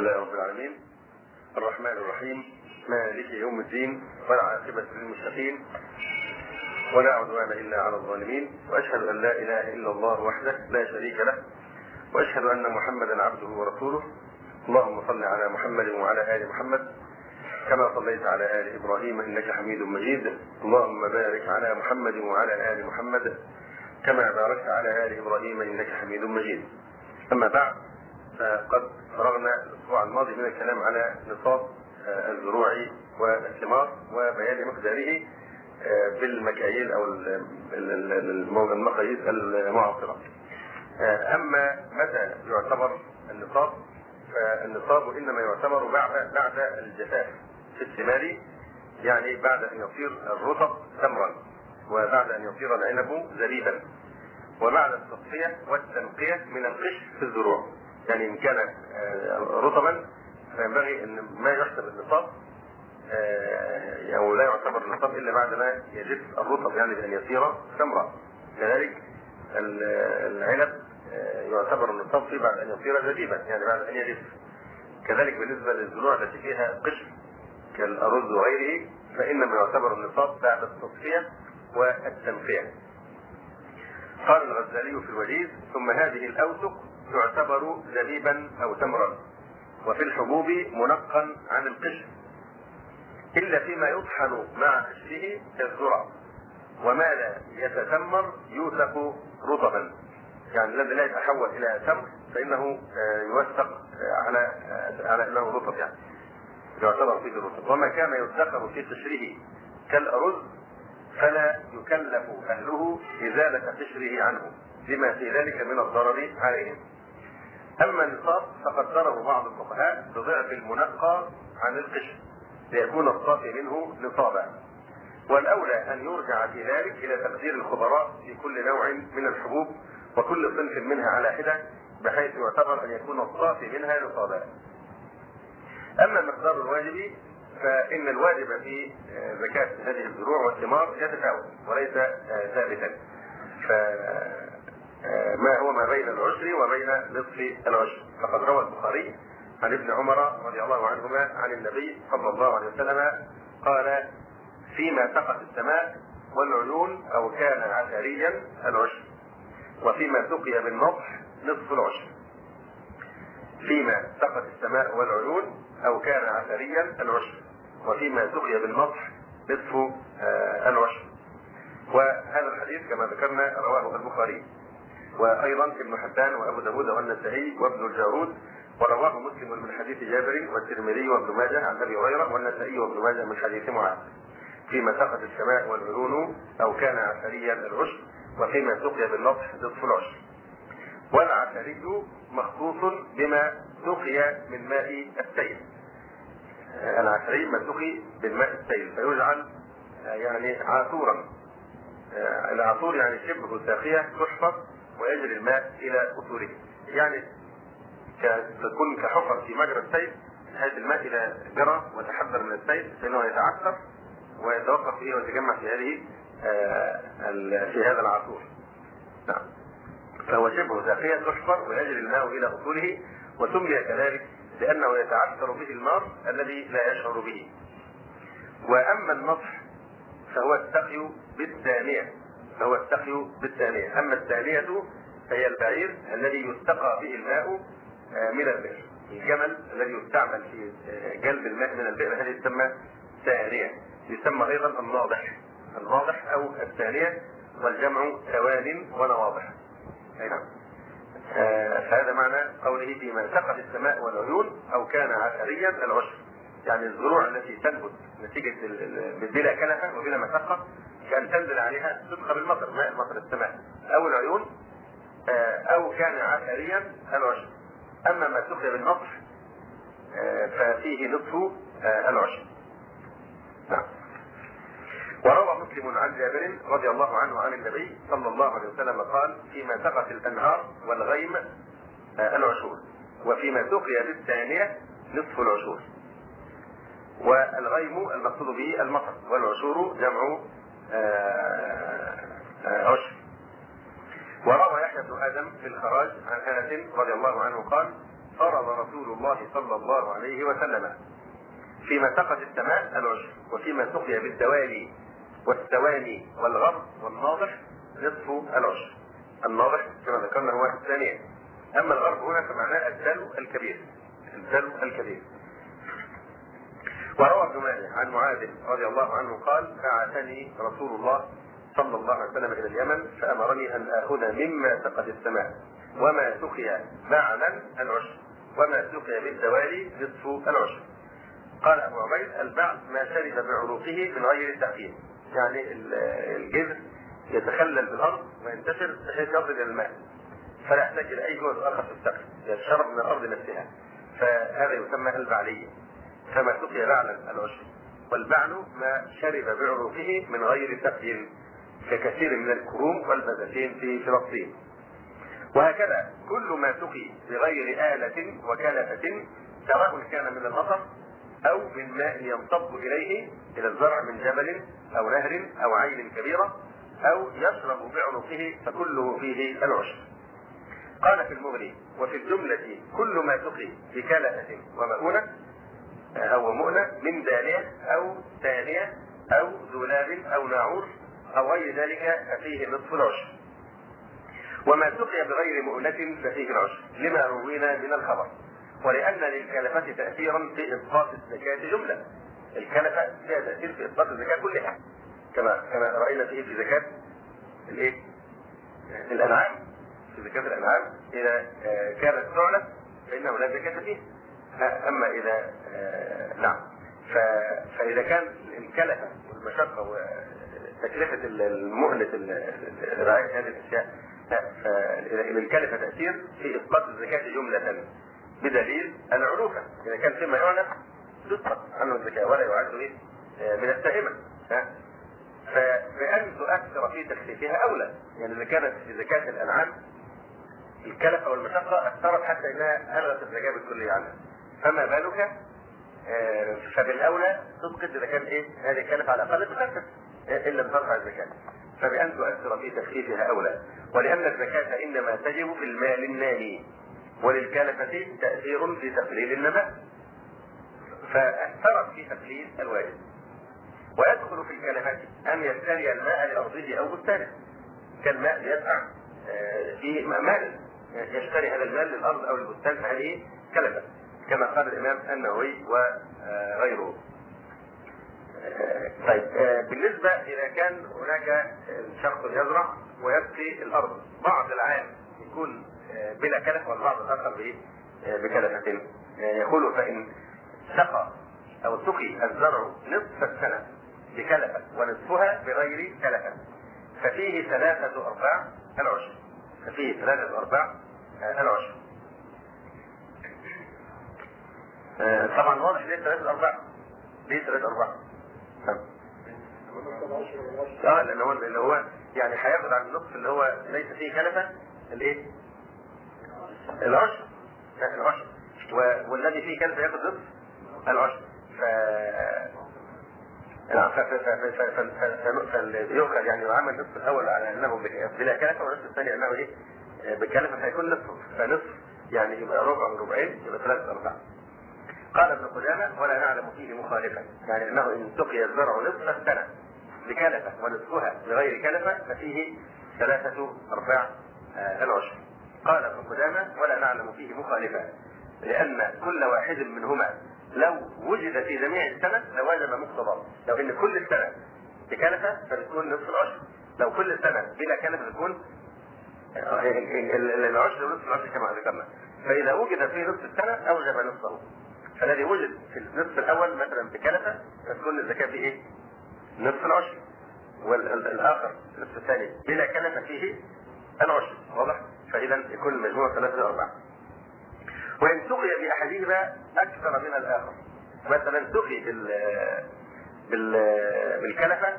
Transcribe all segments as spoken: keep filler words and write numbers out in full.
لله رب العالمين الرحمن الرحيم مالك يوم الدين والعاقبة للمتقين ولا عدوان إلا على الظالمين، وأشهد أن لا إله إلا الله وحده لا شريك له، وأشهد أن محمدا عبده ورسوله. اللهم صل على محمد وعلى آل محمد كما صليت على آل إبراهيم إنك حميد مجيد. اللهم بارك على محمد وعلى آل محمد كما باركت على آل إبراهيم إنك حميد مجيد. أما بعد، فقد فرغنا الأسبوع الماضي من الكلام على نصاب الزروع والثمار وبيان مقداره بالمكاييل أو المقاييس المعاصرة. أما متى يعتبر النصاب؟ فالنصاب إنما يعتبر بعد بعد الجفاف في الثمار، يعني بعد أن يصير الرطب تمرا، وبعد أن يصير العنب زبيبا، وبعد التصفية والتنقية من القشر في الزروع. يعني إن كان رطبا فينبغي أن ما يحسب النصاب أو لا يعتبر النصاب إلا بعد ما يجف الرطب، يعني بأن يصير تمرا. كذلك العنب يعتبر النصاب فيه بعد أن يصير زبيبا، يعني بعد أن يجف. كذلك بالنسبة للزروع التي فيها قشر كالأرز وغيره، فإنما يعتبر النصاب بعد التصفية والتنقية. قال الغزالي في الوجيز: ثم هذه الأوسق تعتبر زبيبا أو تمرا، وفي الحبوب منقا عن القشر، إلا فيما يطحن مع قشره كالذرة، وما لا يتتمر يوثق رطبا، يعني الذي لا يتحول إلى تمر فإنه يوثق على على أنه رطب، يعني يعتبر فيه الرطب. وما كان يدخر في قشره كالأرز فلا يكلف أهله إزالة قشره عنه لما في ذلك من الضرر عليهم. أما النصاب فقدره بعض الفقهاء بضعف المنقى عن القشر ليكون الصافي منه نصابا، والأولى أن يرجع في ذلك إلى تقدير الخبراء في كل نوع من الحبوب وكل صنف منها على حدة، بحيث يعتبر أن يكون الصافي منها نصابا. أما مقدار الواجب فإن الواجب في زكاة هذه الزروع والثمار يتفاوت وليس ثابتا، فما هو ما بين العشر وبين نصف العشر. فقد روى البخاري عن ابن عمر رضي الله عنهما عن النبي صلى الله عليه وسلم قال: فيما سقت السماء والعيون أو كان عثريا العشر، وفيما سقي بالنضح نصف العشر. فيما سقت السماء والعيون أو كان عثريا العشر، وفيما سقي بالنضح نصف العشر. وهذا الحديث كما ذكرنا رواه البخاري، وأيضا ابن حبان وأبو داود والنسائي وابن الجارود، ورواه مسلم من حديث جابر والترمذي وابن ماجه عن أبي هريرة والنسائي وابن ماجه من حديث معاذ: فيما سقت السماء والعيون أو كان عثريا العشر، وفيما سقي بالنضح نصف العشر. والعثري مخصوص بما سقي من ماء السيل. العثري ما سقي بالماء السيل فيجعل يعني عاصورا. العاصور يعني شبه ساقية تحفر ويجري الماء إلى أصوله، يعني تكون كحفر في مجرى السيل، بحيث الماء إذا جرى وتحذر من السيل فإنه يتعثر ويتوقف فيه ويتجمع في هذه في هذا العاصور. نعم. فهو شبه ساقية تحفر ويجري الماء إلى أصوله، وسمي كذلك لأنه يتعثر به الماء الذي لا يشعر به. وأما النضح فهو السقي بالثانية فهو السقي بالثانية أما الثانية فهي البعير الذي يستقى به الماء من البئر. الجمل الذي يستعمل في جلب الماء من البئر هذه تسمى ثانية، يسمى أيضا الناضح الناضح أو الثانية، والجمع ثوان ونواضح. أي نعم. فهذا معنى قوله: فيما سقت السماء والعيون أو كان عثريا العشر، يعني الزروع التي تنبت نتيجة بلا كلفة وبلا مشقة، كان تنزل عليها تسقى بالمطر، ماء مطر السماء، أو العيون أو كان عثريا العشر. أما ما سقي بالنضح ففيه نصف العشر. نعم. وروى مسلم عن جابر رضي الله عنه عن النبي صلى الله عليه وسلم قال: فيما سقت الأنهار والغيم العشور، وفيما سقي بالثانية نصف العشور. والغيم المقصود به المطر، والعشور جمع عشر. وروى يحيى بن آدم في الخراج عن أنس رضي الله عنه قال: فرض رسول الله صلى الله عليه وسلم. فيما سقت السماء العشر، وفيما سقي بالدوالي والثواني والغرب والناضح نصف العشر. الناضح كما ذكرنا هو الثانية، أما الغرب هنا فمعناه الدلو الكبير، الدلو الكبير. وروى ابن ماجه عن معاذ رضي الله عنه قال: بعثني رسول الله صلى الله عليه وسلم إلى اليمن فأمرني أن آخذ مما سقت السماء وما سقي بعلا العشر وما سقي بالدوالي نصف العشر. قال أبو عبيد: البعث ما شرب بعروقه من غير التحكيم، يعني الجذر يتخلل بالأرض وينتشر بحيث يصل إلى الماء فلا يحتاج إلى أي جهد آخر في السقي، يشرب من الأرض نفسها، فهذا يسمى البعلية. فما سقي بعلا العشر، والبعل ما شرب بعروقه من غير سقي ككثير من الكروم والبذاتين في فلسطين. وهكذا كل ما سقي بغير آلة وكلفة، سواء كان من المطر أو من ماء ينصب إليه إلى الزرع من جبل أو نهر أو عين كبيرة أو يشرب بعروقه فكله فيه العشر. قال في المغني: وفي الجملة كل ما سقي بكلفة ومؤونة أو مؤنة من دالية أو ثانية أو ذلاب أو ناعور أو غير ذلك ففيه نصف العشر. وما سقي بغير مؤنة ففيه العشر، لما روينا من الخبر، ولأن للكلفة تأثيرا في إسقاط الزكاة جملة. الكلفة فيها تأثير في إسقاط الزكاة كلها، كما كما رأينا فيه في زكاة الإيه؟ الأنعام. في زكاة الأنعام إذا كانت تعلف فإنه لا زكاة فيه. أما إذا نعم فإذا كان الكلفة والمشقة وتكلفة المهنة رعاية هذه الأشياء، للكلفة تأثير في إسقاط الزكاة جملة بدليل العروفة. إذا كان فيما يعلم تسقط عنه الزكاة ولا يعد من السائمة، فبأن تؤثر في تخفيفها أولى. يعني إذا كانت في زكاة الأنعام الكلفة والمشقة أثرت حتى إنها ألغت الزكاة بالكلية عنها، فما بالك فبالأولى تسقط إذا كان إيه هذه الكلفة على الأقل تخفف إن لم ترفع الزكاة، فبأن تؤثر في تخفيفها أولى. ولأن الزكاة إنما تجب في المال النامي، وللكلفة تأثير في تقليل النماء، فأثرت في تقليل الواجب. ويدخل في الكلفة أن يشتري الماء لأرضه أو بستانه، كالماء يدفع في مال، يشتري هذا المال للأرض أو البستان، فهذه كلفة كما قال الإمام النووي وغيره. طيب، بالنسبة إذا كان هناك شخص يزرع ويسقي الأرض، بعض العام يكون بلا كلفة والبعض الآخر بكلفة، يقول: فإن سقى أو سقي الزرع نصف السنة بكلفة ونصفها بغير كلفة ففيه ثلاثة أرباع العشر، ففيه ثلاثة أرباع العشر. طبعا واضح ليه ثلاثة أرباع؟ ليه ثلاثة أرباع؟ اه لأن هو اللي هو يعني هياخد عن النصف اللي هو ليس فيه كلفة الايه؟ العشر، العشر، والذي فيه كلفة ياخد نصف العشر. ف فيؤخذ يعني يعامل النصف الأول على أنه بلا كلفة والنصف الثاني أنه إيه؟ بكلفة، فيكون نصف، فنصف يعني يبقى ربع من ربعين يبقى ثلاثة أرباع. قال ابن قدامة: ولا نعلم فيه مخالفا، يعني أنه إن سقي الزرع نصف السنة بكلفة ونصفها بغير كلفة ففيه ثلاثة أرباع العشر. قال ابن قدامة: ولا نعلم فيه مخالفا، لأن كل واحد منهما لو وجد في جميع السنة لوجب مقتضاه. لو إن كل السنة بكلفة فبتكون نصف العشر، لو كل السنة بلا كلفة بتكون العشر ونصف العشر كما ذكرنا. فإذا وجد في نصف السنة أوجب نصفه، فالذي وجد في النصف الأول مثلا بكلفة فتكون الزكاة فيه إيه؟ نصف العشر، والآخر النصف الثاني بلا كلفة فيه العشر. واضح؟ فإذا يكون المجموع ثلاثة أربعة. وإن سقي بأحدهما أكثر من الآخر، مثلا سقي بال بال بالكلفة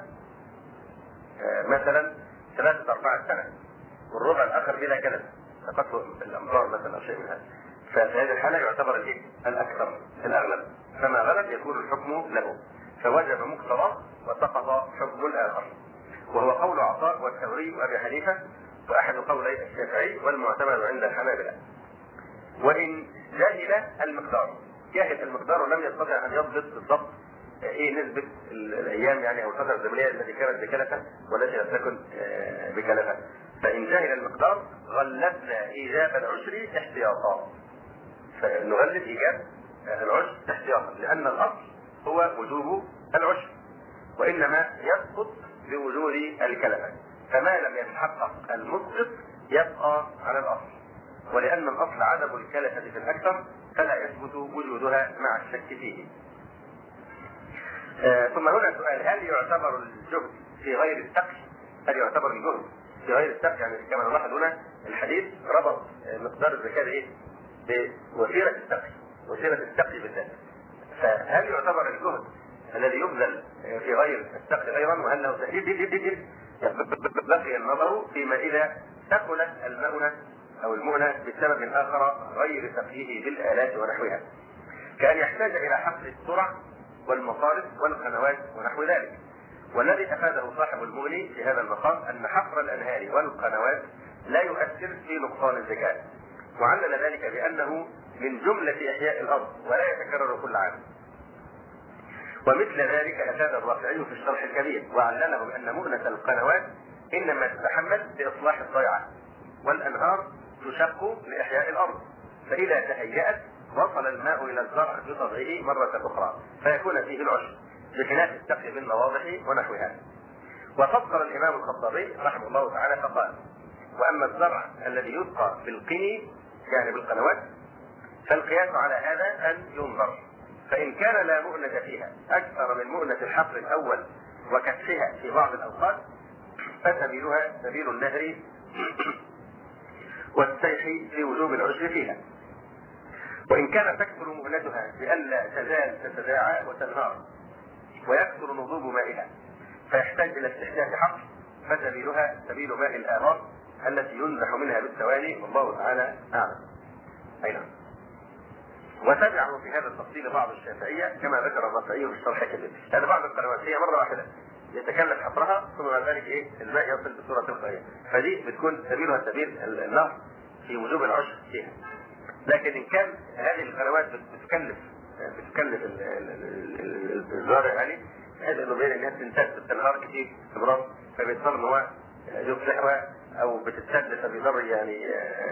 مثلا ثلاثة أرباع سنة والربع الآخر بلا كلفة، فقط الأمطار مثلا أو شيء من هذا، ففي هذه الحالة يعتبر الإيه؟ الأكثر الأغلب، فما غلب يكون الحكم له، فوجب مقتضاه وسقط حكم الآخر. وهو قول عطاء والثوري وأبي حنيفة وأحد قولي الشافعي والمعتمد عند الحنابلة. وإن جاهل المقدار، جاهل المقدار ولم يستطع ان يضبط بالضبط ايه نسبه الايام يعني او الفتره الزمنيه التي كانت بكلفه والتي لم تكن بكلفه. فان جاهل المقدار غلبنا ايجاب العشر احتياطا، فنغلب ايجاب العشر احتياطا، لان الاصل هو وجوب العشر، وانما يسقط بوجود الكلفه، فما لم يتحقق المسقط يبقى على الاصل، ولان الاصل عدم الكلفه في الاكثر فلا يثبت وجودها مع الشك فيه. آه ثم هنا سؤال: هل يعتبر الجهد في غير السقي؟ هل يعتبر الجهد في غير السقي؟ يعني كما نلاحظ هنا الحديث ربط مقدار الزكاه ايه؟ بوسيله السقي، وسيله السقي بالذات. فهل يعتبر الجهد الذي يبذل في غير السقي ايضا وهل له تأثير؟ بقي النظر فيما اذا ثقلت المؤنه او المؤنه بسبب اخر غير سقيه بالالات ونحوها، كان يحتاج الى حقل السرع والمصارف والقنوات ونحو ذلك. والذي افاده صاحب المغني في هذا المقام ان حفر الانهار والقنوات لا يؤثر في نقصان الزكاه، وعلل ذلك بانه من جمله احياء الارض ولا يتكرر كل عام. ومثل ذلك افاد الرافعي في الشرح الكبير وعلله بان مؤنه القنوات انما تتحمل باصلاح الضيعه، والانهار تشق لاحياء الارض، فاذا تهيأت وصل الماء الى الزرع بطبعه مره اخرى فيكون فيه العشر، بخلاف السقي بالنواضح ونحوها. وفسر الامام الخطابي رحمه الله تعالى فقال: واما الزرع الذي يسقى بالقني يعني بالقنوات فالقياس على هذا ان ينظر، فان كان لا مؤنة فيها اكثر من مؤنة الحفر الاول وكشفها في بعض الاوقات فسبيلها سبيل النهر والسيح في وجوب العشر فيها. وإن كان تكثر مؤنتها بألا تزال تتداعى وتنهار ويكثر نضوب مائها فيحتاج إلى استحداث حقل فسبيلها سبيل ماء الآبار التي ينزح منها بالثواني، والله تعالى أعلم. أي نعم. وتبعه في هذا التفصيل بعض الشافعية كما ذكر الرافعي في الشرح الكبير. هذا بعض القنوات هي مرة واحدة يتكلف حفرها ثم بعد ذلك ايه الماء يصل بصورة تلقائية، فدي بتكون سبيلها سبيل النهر في وجوب العشر فيها. لكن ان كان هذه القنوات بتكلف بتكلف الزارع يعني بحيث انه بين انها تنسد بتنهار كثير استمرار فبيضطر ان هو يصلحها او بتتسد فبيضطر يعني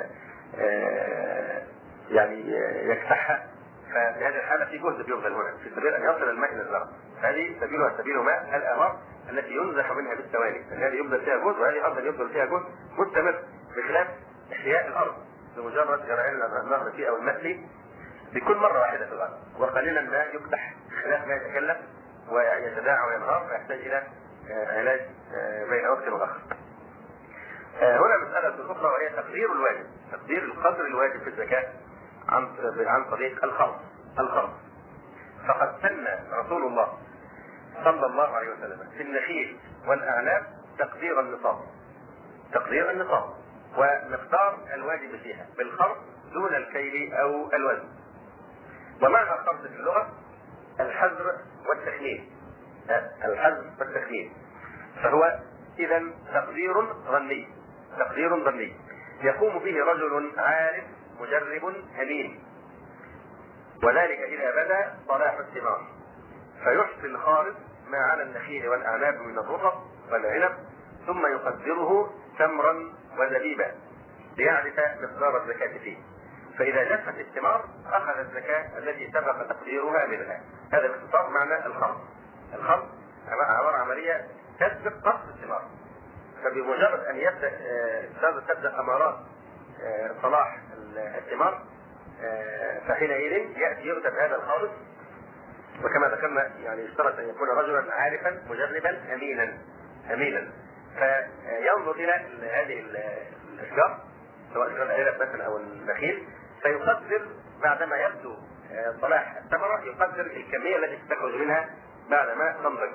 يعني يكسحها، ففي هذه الحاله في جهد بيبذل هنا في سبيل ان يصل الماء الى الزرع، هذه سبيلها سبيل ماء الآبار التي ينزح منها بالثواني، هذه يبذل فيها جهد وهذه ارض يبذل فيها جهد مستمر، بخلاف احياء الارض بمجرد جرعين النهر فيه او الماء فيه بكل مره واحده في الارض، وقليلا ما يفتح خلاف ما يتكلف ويتداعى وينهار فيحتاج الى علاج بين وقت واخر. هنا مساله اخرى وهي تقدير الواجب، تقدير القدر الواجب في الزكاه عن عن طريق الخرص. الخرص فقد سن رسول الله صلى الله عليه وسلم في النخيل والاعناب تقدير النصاب، تقدير النصاب ومقدار الواجب فيها بالخرص دون الكيل او الوزن. ومعنى الخرص في اللغه الحذر والتخمين، الحذر والتخمين، فهو اذا تقدير ظني، تقدير ظني يقوم به رجل عارف مجرب امين، وذلك اذا بدا صلاح الثمار فيحصي الخارص ما على النخيل والاعناب من الرطب والعنب ثم يقدره تمرا وزبيبا ليعرف مقدار الزكاة فيه، فإذا جفت الثمار أخذ الزكاة التي سبق تقديرها منها. هذا باختصار معنى الخرص. الخرص عبارة عن عملية تسبق قص الثمار، فبمجرد أن يبدأ تبدأ أمارات صلاح الثمار فحينئذ يأتي يكتب هذا الخارص، وكما ذكرنا يعني يشترط أن يكون رجلا عارفا مجربا أمينا أمينا فينظر إلى هذه الأشجار سواء كان العنب مثلا أو النخيل، فيقدر بعدما يبدو صلاح الثمرة يقدر الكمية التي تخرج منها بعدما تنضج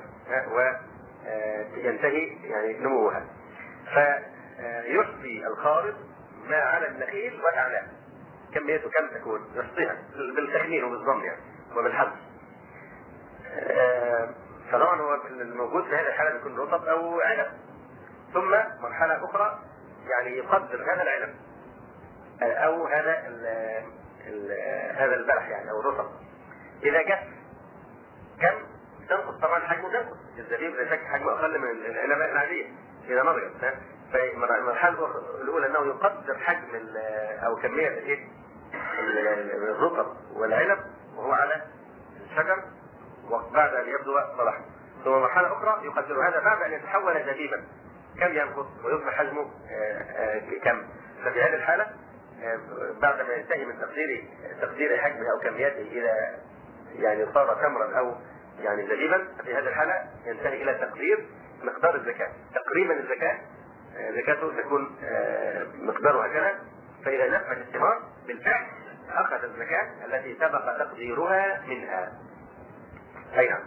وينتهي يعني نموها، فيحصي الخارص ما على النخيل والأعناب كميته كم تكون يحصيها بالتخمين وبالظن يعني وبالحظ. فطبعا هو الموجود في هذه الحالة بيكون رطب أو عنب. ثم مرحلة أخرى يعني يقدر هذا العنب أو هذا هذا البلح يعني او الرطب اذا جف كم تنقص طبعا حجمه، تنقص. الزبيب لا شك حجمه اقل من العنب العاديه اذا نضجت. فالمرحله الاولى انه يقدر حجم او كميه الايه الرطب والعنب وهو على الشجر وبعد ان يبدو صلاحه. ثم مرحله اخرى يقدر هذا بعد ان يتحول زبيبا كم ينقص ويصبح حجمه كم. ففي هذه الحاله بعد ما ينتهي من تقدير تقدير حجمه او كمياته الى يعني صار تمرا او يعني زبيبا، في هذه الحاله ينتهي الى تقدير مقدار الزكاه. تقريبا الزكاه زكاته تكون مقدارها كذا، فاذا نفذت الثمار بالفعل اخذ الزكاه التي سبق تقديرها منها. اي نعم.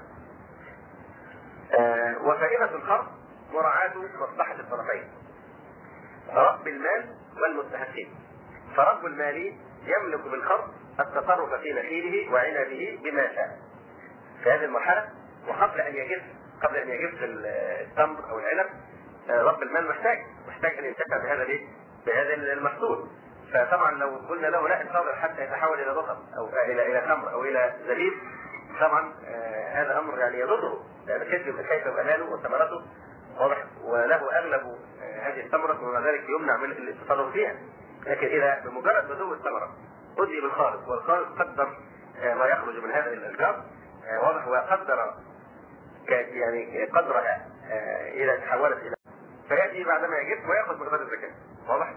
وفائده القرض مراعاه مصلحه الطرفين، رب المال والمستحقين. فرب المال يملك بالقرض التصرف في نخيله وعنبه بما شاء في هذه المرحله، وقبل ان يجف قبل ان يجف التمر او العنب رب المال محتاج محتاج ان ينتفع بهذا الايه؟ بهذا المحصول. فطبعا لو قلنا له لا انتظر حتى يتحول الى رطب او الى الى تمر او الى زبيب، طبعا آه هذا امر يعني يضره، لان كيف كيف ماله وثمرته واضح، وله اغلب آه هذه الثمره ومع ذلك يمنع من التصرف فيها. لكن اذا بمجرد بدو الثمره ادي بالخالص والخالص قدر آه ما يخرج من هذا الاشجار آه واضح، وقدر يعني قدرها آه اذا تحولت الى فياتي بعدما يجب وياخذ مقدار الزكاه واضح.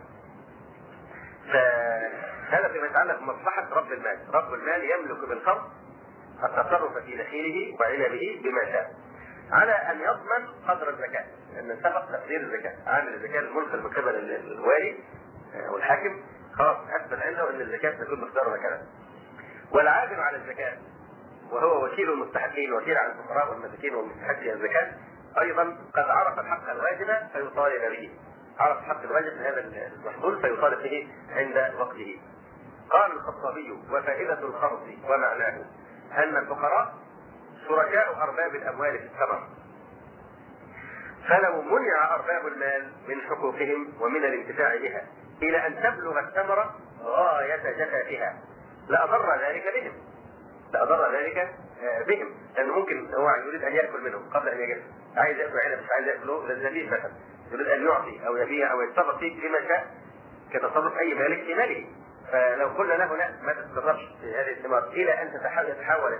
فهذا فيما يتعلق بمصلحه رب المال. رب المال يملك بالقرض التصرف في نخيله وعنبه بما شاء على ان يضمن قدر الزكاه، لان سبق تقدير الزكاه. عامل الزكاه المنقل من قبل الوالي والحاكم خلاص اثبت عنده ان الزكاه تكون مقدارها كذا. والعادل على الزكاه وهو وكيل المستحقين، وكيل على الفقراء والمساكين ومستحقي الزكاه، ايضا قد عرف الحق الواجب فيطالب به. عرف الحق الواجب من هذا المحصول فيطالب به عند وقته. قال الخطابي: وفائده القرض ومعناه ان الفقراء شركاء ارباب الاموال في الثمر، فلو منع ارباب المال من حقوقهم ومن الانتفاع بها الى ان تبلغ الثمره غايه جفافها لاضر ذلك بهم لاضر ذلك بهم لانه ممكن هو يريد ان ياكل منهم قبل ان يجف، عايز ياكل عنب مش عايز ياكله للزبيب مثلا، يريد ان يعطي او يبيع او يتصرف فيه بما شاء كتصرف اي مالك في ماله. فلو قلنا له لا ما تتصرفش في هذه الثمار الى ان تتحول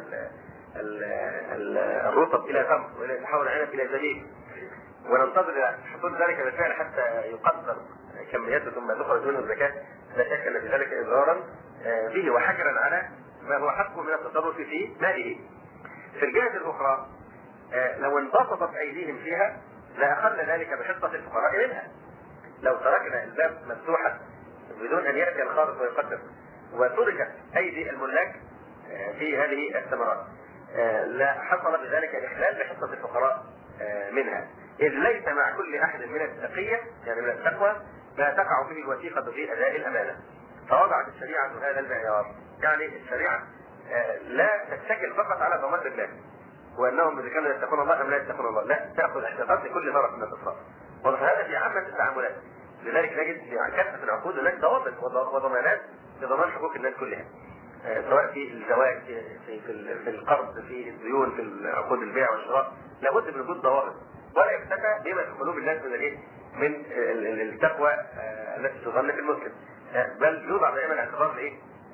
الرطب الى تمر والى يتحول العنب الى زبيب وننتظر حصول ذلك بالفعل حتى يقدر كميته ثم تخرج منه الزكاه، لا شك ان في ذلك اضرارا به وحجرا على ما هو حقه من التصرف في ماله. في الجهه الاخرى لو انبسطت ايديهم فيها لاخذ ذلك بحصه الفقراء منها. لو تركنا الباب مفتوحا بدون ان ياتي الخالص ويقدم وتركت ايدي الملاك في هذه الثمرات لا حصل بذلك الاحلال بحصه الفقراء منها، اذ ليس مع كل احد من التقيه يعني من التقوى ما تقع به الوثيقه في اداء الامانه. فوضعت الشريعه هذا المعيار، يعني الشريعه لا تتكل فقط على ضمان الله وانهم اذا كانوا يتقون الله ام لا يتقون الله، لا تاخذ احتياطات لكل طرف من الاطراف. وهذا في عامه التعاملات، لذلك نجد في كافه العقود هناك ضوابط وضمانات لضمان حقوق الناس كلها، سواء في الزواج في في, في القرض في الديون في عقود البيع والشراء، لابد من وجود ضوابط ولا يفتتى بما في قلوب الناس من الايه؟ من التقوى التي تظن في المسلم، بل يوضع دائما اعتبار لايه؟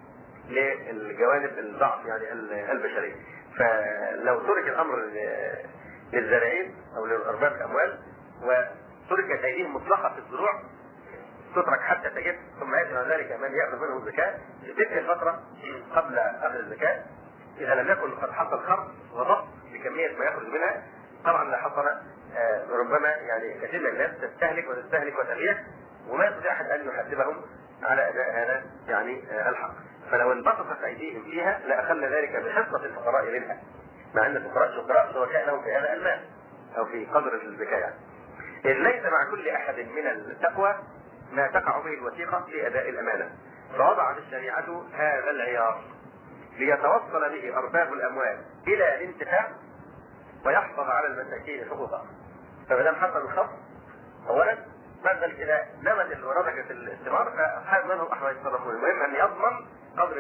للجوانب الضعف يعني البشريه. فلو ترك الامر للزارعين او لارباب الاموال وتركت ايديهم مطلقه في الزروع تترك حتى تجف ثم ياتي بعد ذلك من ياخذ منهم الزكاه في تلك الفتره قبل اخذ الزكاه، اذا لم يكن قد حصل خرج وضبط بكميه ما يخرج منها طبعا لا حصل آه ربما يعني كثير من الناس تستهلك وتستهلك وتبيع وما يستطيع احد ان يحاسبهم على اداء هذا يعني آه الحق. فلو انبسطت ايديهم فيها لاخذ ذلك بحصه الفقراء منها، مع ان الفقراء شركاء شركاء لهم في هذا المال او في قدر الزكاه يعني. اذ ليس مع كل احد من التقوى ما تقع به الوثيقه في اداء الامانه، فوضعت الشريعه هذا العيار ليتوصل به ارباب الاموال الى الانتفاع ويحفظ على المساكين حقوقهم. فما دام حصل الخفض اولا بعد ذلك اذا نمت ونضجت الثمار فاصحاب منهم احوال يتصرفون، المهم ان يضمن قدر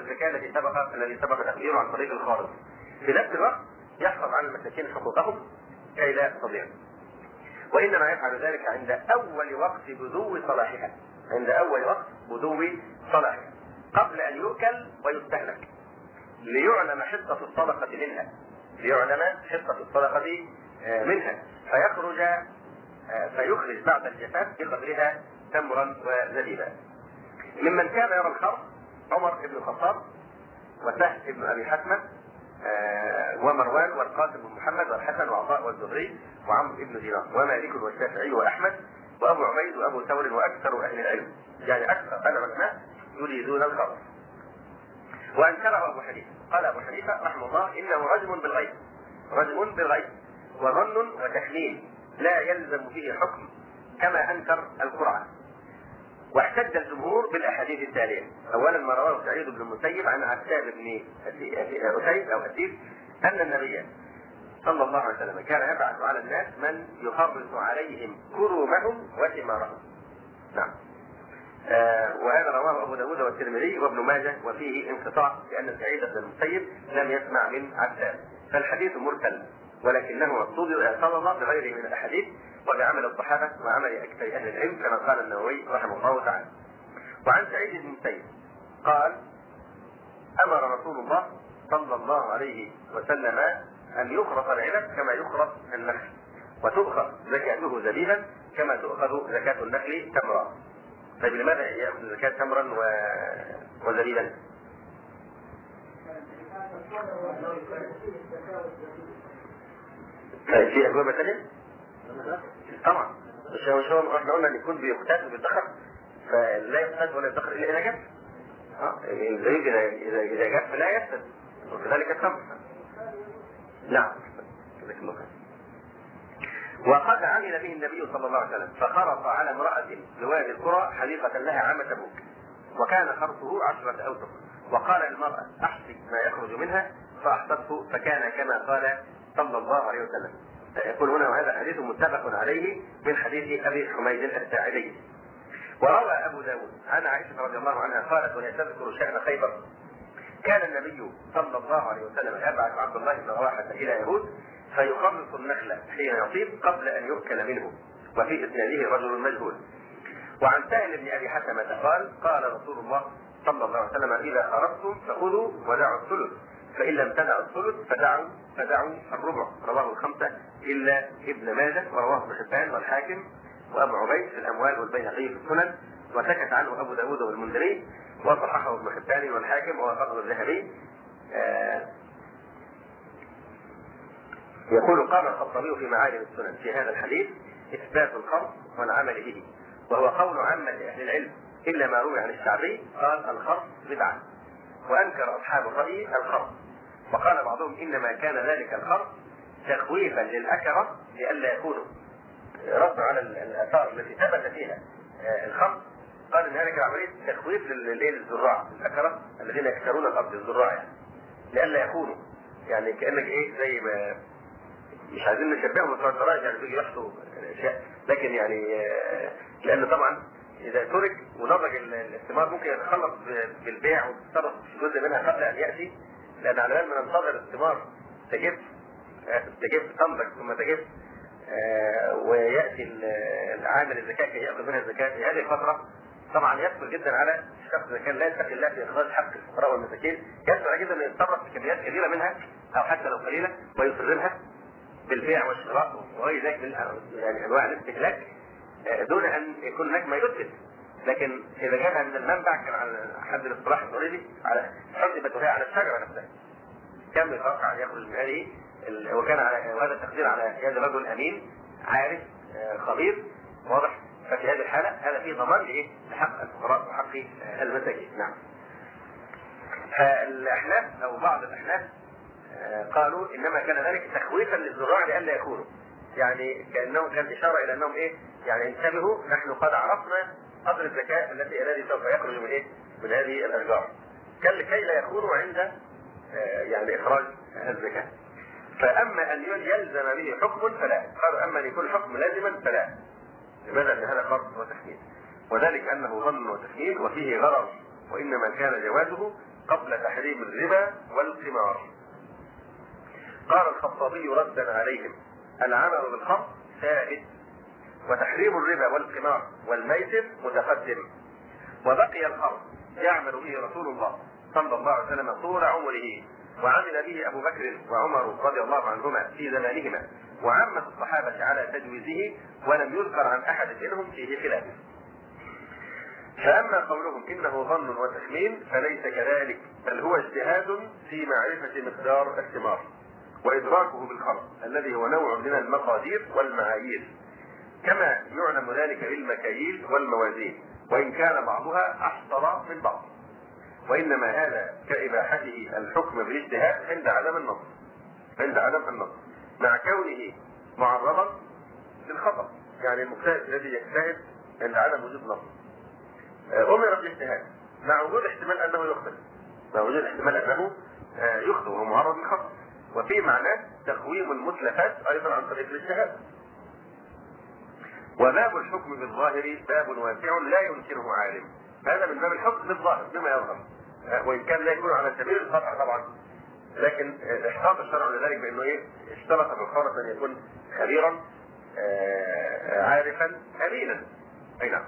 الزكاة التي سبق الذي سبق تقديره عن طريق الخارج. في نفس الوقت يحفظ على المساكين حقوقهم كي لا تضيع. وإنما يفعل ذلك عند أول وقت بدو صلاحها، عند أول وقت بدو صلاحها قبل أن يؤكل ويستهلك، ليعلم حصة الصدقة منها، ليعلم حصة الصدقة منها، فيخرج فيخرج بعد الجفاف بقدرها تمرا وزبيبا. ممن كان يرى الخرص عمر بن الخطاب وسهل بن ابي حتمه ومروان والقاسم بن محمد والحسن وعطاء والزهري وعمرو بن دينار ومالك والشافعي واحمد وابو عبيد وابو ثور واكثر اهل العلم، يعني اكثر العلماء يريدون الخرص. وانكره ابو حنيفه، قال ابو حنيفه رحمه الله انه رجم بالغيب، رجم بالغيب وظن وتخمين لا يلزم فيه حكم كما انكر القرعه. واحتج الجمهور بالاحاديث التاليه. اولا ما رواه سعيد بن المسيب عن عتاب بن اسيد او اسيد ان النبي صلى الله عليه وسلم كان يبعث على الناس من يخرص عليهم كرومهم وثمارهم. نعم. آه وهذا رواه ابو داود والترمذي وابن ماجه، وفيه انقطاع لان سعيد بن المسيب لم يسمع من عتاب، فالحديث مرسل ولكنه اعترض بغيره من الاحاديث وبعمل الصحابه وعمل اكثر اهل العلم كما قال النووي رحمه الله تعالى. وعن سعيد بن المسيب قال امر رسول الله صلى الله عليه وسلم ان يخرص العنب كما يخرص النخل، وتؤخذ زكاته زبيبا كما تؤخذ زكاه النخل تمرا. طيب لماذا ياخذ زكاه تمرا و... وزبيبا؟ في أجوبة ثانية؟ طبعا مش هو مش هو احنا قلنا ان يكون بيقتات وبيدخر، فلا يقتات ولا يدخر الا اذا جف. اه الزبيب اذا اذا جف لا يفسد، وكذلك التمر. نعم. وقد عمل به النبي صلى الله عليه وسلم، فخرص على امرأة بوادي القرى حديقة لها عام تبوك، وكان خرصه عشرة أوسق، وقال المرأة احسب ما يخرج منها فاحسبته فكان كما قال صلى الله عليه وسلم. يقول هنا وهذا حديث متفق عليه من حديث ابي حميد الساعدي. وروى ابو داود عن عائشه رضي الله عنها قالت وهي تذكر شأن خيبر كان النبي صلى الله عليه وسلم يبعث عبد الله بن رواحه الى يهود فيخرص النخل حين يطيب قبل ان يؤكل منه، وفي اسناده رجل مجهول. وعن سهل بن ابي حتمه قال قال رسول الله صلى الله عليه وسلم اذا خرجتم فخذوا ودعوا الثلث، فان لم تدعوا الثلث فدعوا فدعوا الربع. رواه الخمسه الا ابن ماجه، ورواه ابن حبان والحاكم وابو عبيد في الاموال والبيهقي في السنن، وسكت عنه ابو داود والمنذري، وصححه ابن حبان والحاكم ووافقه الذهبي. آه يقول قال الخطابي في معالم السنن في هذا الحديث اثبات الخرص والعمل به، وهو قول عامه اهل العلم الا ما روي عن الشعبي قال الخرص بدعه، وانكر اصحاب الراي الخرص، وقال بعضهم انما كان ذلك الخرص تخويفا للاكره لئلا يكونوا رد على الاثار التي ثبت فيها الخرص، قال ان هذه عمليه تخويف للزراع الاكره الذين يكسرون الارض الزراع، يعني لئلا يكونوا، يعني كانك ايه زي ما مش عايزين نشبههم بالفراج يعني بيجي يحصوا اشياء، لكن يعني لان طبعا اذا ترك ونضج الثمار ممكن يتخلص بالبيع ويتصرف في جزء منها قبل ان ياتي، لان على بال ما ننتظر الثمار تجف تجف تنضج ثم تجف وياتي العامل الزكاه كي ياخذ منها الزكاه في هذه الفتره، طبعا يسهل جدا على الشخص اذا كان لا يتقي الله في اخراج حق الفقراء والمساكين، يسهل جدا ان يتصرف بكميات كبيره منها او حتى لو قليله ويسرمها بالبيع والشراء وغير ذلك من يعني انواع الاستهلاك دون ان يكون هناك ما يثبت. لكن اذا جابها من المنبع كان على حد الاصطلاح الاوريدي على حسبت وهي على الشجره نفسها كم يتوقع ان يخرج من هذه، وكان على وهذا التقدير على يد رجل امين عارف خبير واضح، ففي هذه الحاله هذا فيه ضمان لايه؟ لحق الفقراء وحق المساكين. نعم. فالاحناف او بعض الاحناف قالوا انما كان ذلك تخويفا للزراع لئلا يكونوا، يعني كانه كان اشاره الى انهم ايه؟ يعني انتبهوا نحن قد عرفنا قدر الزكاه التي الذي سوف يخرج من ايه؟ من هذه الاشجار، كي لا يكونوا عند يعني اخراج الزكاه. فاما ان يلزم به حكم فلا، قالوا اما ان يكون الحكم لازما فلا. لماذا؟ لان هذا فرض وتحميل، وذلك انه ظن وتحميل وفيه غرر، وانما كان جوازه قبل تحريم الربا والقمار. قال الخطابي ردا عليهم: العمل بالخمر سائد، وتحريم الربا والقمار والميسر متقدم، وبقي الخمر يعمل به رسول الله صلى الله عليه وسلم طول عمره، وعمل به ابو بكر وعمر رضي الله عنهما في زمانهما، وعامة الصحابة على تجويزه، ولم يذكر عن احد منهم فيه خلاف. فاما قولهم انه ظن وتخمين فليس كذلك، بل هو اجتهاد في معرفة مقدار الثمار وادراكه بالخمر الذي هو نوع من المقادير والمعايير، كما يعلم ذلك بالمكاييل والموازين، وان كان بعضها احصر من بعض، وانما هذا كاباحته الحكم بالاجتهاد عند عدم النص عند عدم النص مع كونه معرضا للخطا. يعني المجتهد الذي يجتهد عند عدم وجود نص امر بالاجتهاد مع وجود احتمال انه يخطئ مع وجود احتمال انه يخطئ وهو معرض للخطا، وفي معناه تقويم المتلفات ايضا عن طريق الاجتهاد. وباب الحكم بالظاهر باب واسع لا ينكره عالم، هذا من باب الحكم بالظاهر بما يظهر، وان كان لا يكون على سبيل القطع طبعا، لكن احتاط الشرع لذلك بانه ايه اشترط في الخالص ان يكون خبيرا عارفا امينا. اي نعم.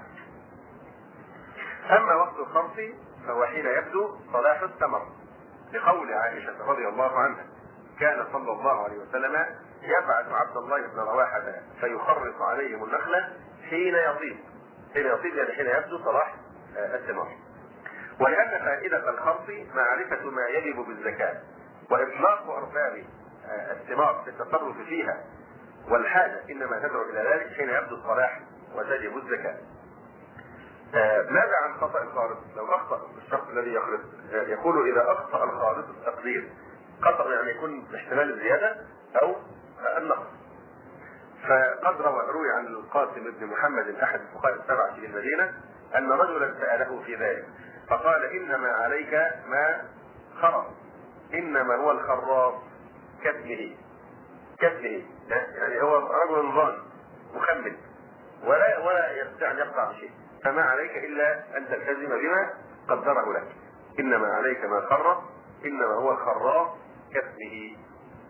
اما وقت الخمس فهو حين يبدو صلاح الثمر، لقول عائشه رضي الله عنها: كان صلى الله عليه وسلم يبعث عبد الله بن رواحه فيخرص عليهم النخله حين يطيب حين يطيب يعني حين يبدو صلاح الثمار. ولان فائده الخرص معرفه ما يجب بالزكاه، واطلاق ارباب الثمار في التصرف فيها، والحاجه انما تدعو الى ذلك حين يبدو الصلاح وتجب الزكاه. ماذا عن خطأ الخالص؟ لو اخطأ الشخص الذي يخلط، يقول اذا اخطأ الخالص التقدير، خطأ يعني يكون احتمال الزياده او النقص. فقد روي عن القاسم بن محمد احد الفقهاء السبعه في المدينه ان رجلا ساله في ذلك فقال: انما عليك ما خرص، انما هو الخراص كاسمه كاسمه يعني هو رجل ظان مخمن ولا ولا يستطيع ان يقطع بشيء، فما عليك الا ان تلتزم بما قدره لك، انما عليك ما خرص انما هو الخراص كاسمه.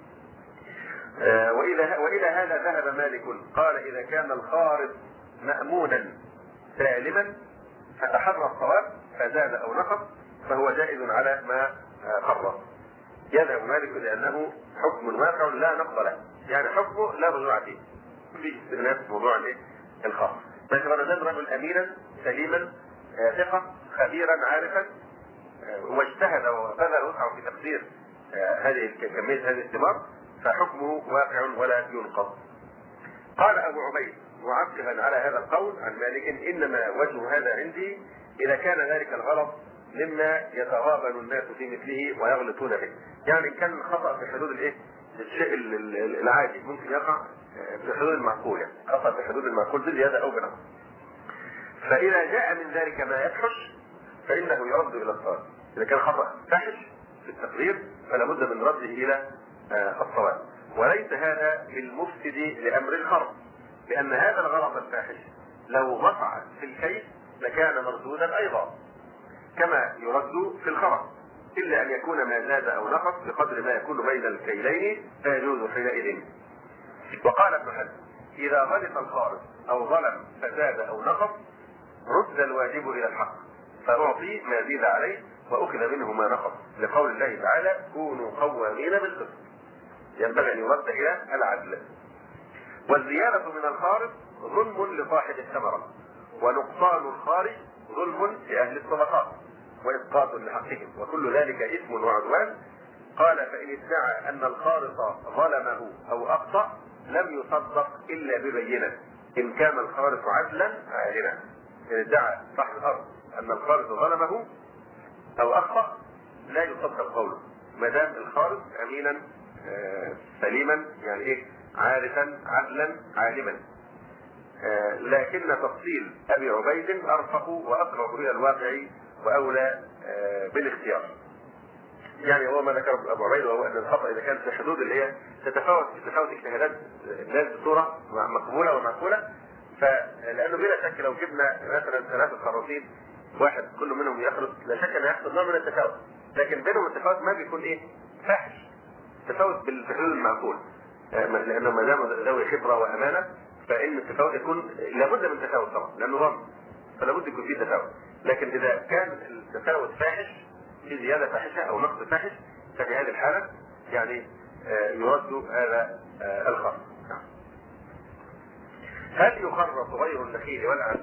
آه والى والى هذا ذهب مالك، قال: اذا كان الخارص مأمونا سالما فتحرى الصواب فزاد او نقص فهو جائز على ما خرص. يذهب مالك لانه حكم واقع لا نقض له، يعني حكمه لا رجوع فيه، في استئناف في موضوع الخاص. لكن انا رجل امينا سليما ثقه خبيرا عارفا واجتهد وبذل وسعه في تقدير هذه كميه هذه الثمار فحكمه واقع ولا ينقض. قال ابو عبيد معقبا على هذا القول عن مالك: انما وجه هذا عندي اذا كان ذلك الغلط مما يتغابن الناس في مثله ويغلطون به، يعني كان خطأ في حدود الايه الشيء العادي ممكن يقع في حدود المعقول، يعني خطأ في حدود المعقول بزياده او بنقص. فاذا جاء من ذلك ما يفحش فانه يرد الى الصواب. اذا كان خطأ فاحش في التقرير فلا بد من رده الى الصواب، وليس هذا للمفسد لامر الخرص، لان هذا الغلط الفاحش لو وقع في الكيس لكان مردودا ايضا كما يرد في الخرص، الا ان يكون ما زاد او نقص بقدر ما يكون بين الكيلين فيجوز حينئذ. وقال ابن حزم: اذا غلط الخارص او ظلم فزاد او نقص رد الواجب الى الحق فاعطي ما زيد عليه واخذ منه ما نقص، لقول الله تعالى: كونوا قوامين بالقسط، ينبغي ان يرد الى العدل. والزياده من الخارص ظلم لصاحب الثمره، ونقصان الخارج ظلم لاهل الصدقات واسقاط لحقهم، وكل ذلك اثم وعدوان. قال: فان ادعى ان الخارص ظلمه او اخطا لم يصدق الا ببينه ان كان الخارص عدلا عادلا. ان ادعى صاحب الارض ان الخارص ظلمه او اخطا لا يصدق قوله ما دام الخارص امينا آه سليما، يعني ايه عارفا عدلا عالما. آه لكن تفصيل ابي عبيد ارفق واقرب الى الواقع واولى آه بالاختيار. يعني هو ما ذكر ابو عبيد وهو ان الخطا اذا كان في حدود اللي هي تتفاوت تتفاوت اجتهادات الناس بصوره مقبوله ومعقوله، فلانه بلا شك لو جبنا مثلا ثلاثه خراطيم واحد كل منهم يخلط لا شك ان يحصل نوع من التفاوت، لكن بينهم التفاوت ما بيكون ايه؟ فاحش. تفاوت بالحدود المعقول، لانه ما دام ذوي خبره وامانه فان التفاوت يكون لابد من تفاوت طبعا، لانه ظن فلا بد يكون فيه تفاوت. لكن اذا كان التفاوت فاحش في زياده فاحشه او نقص فاحش ففي هذه الحاله يعني يرد هذا الخرص. هل يخرص غير النخيل والعنب؟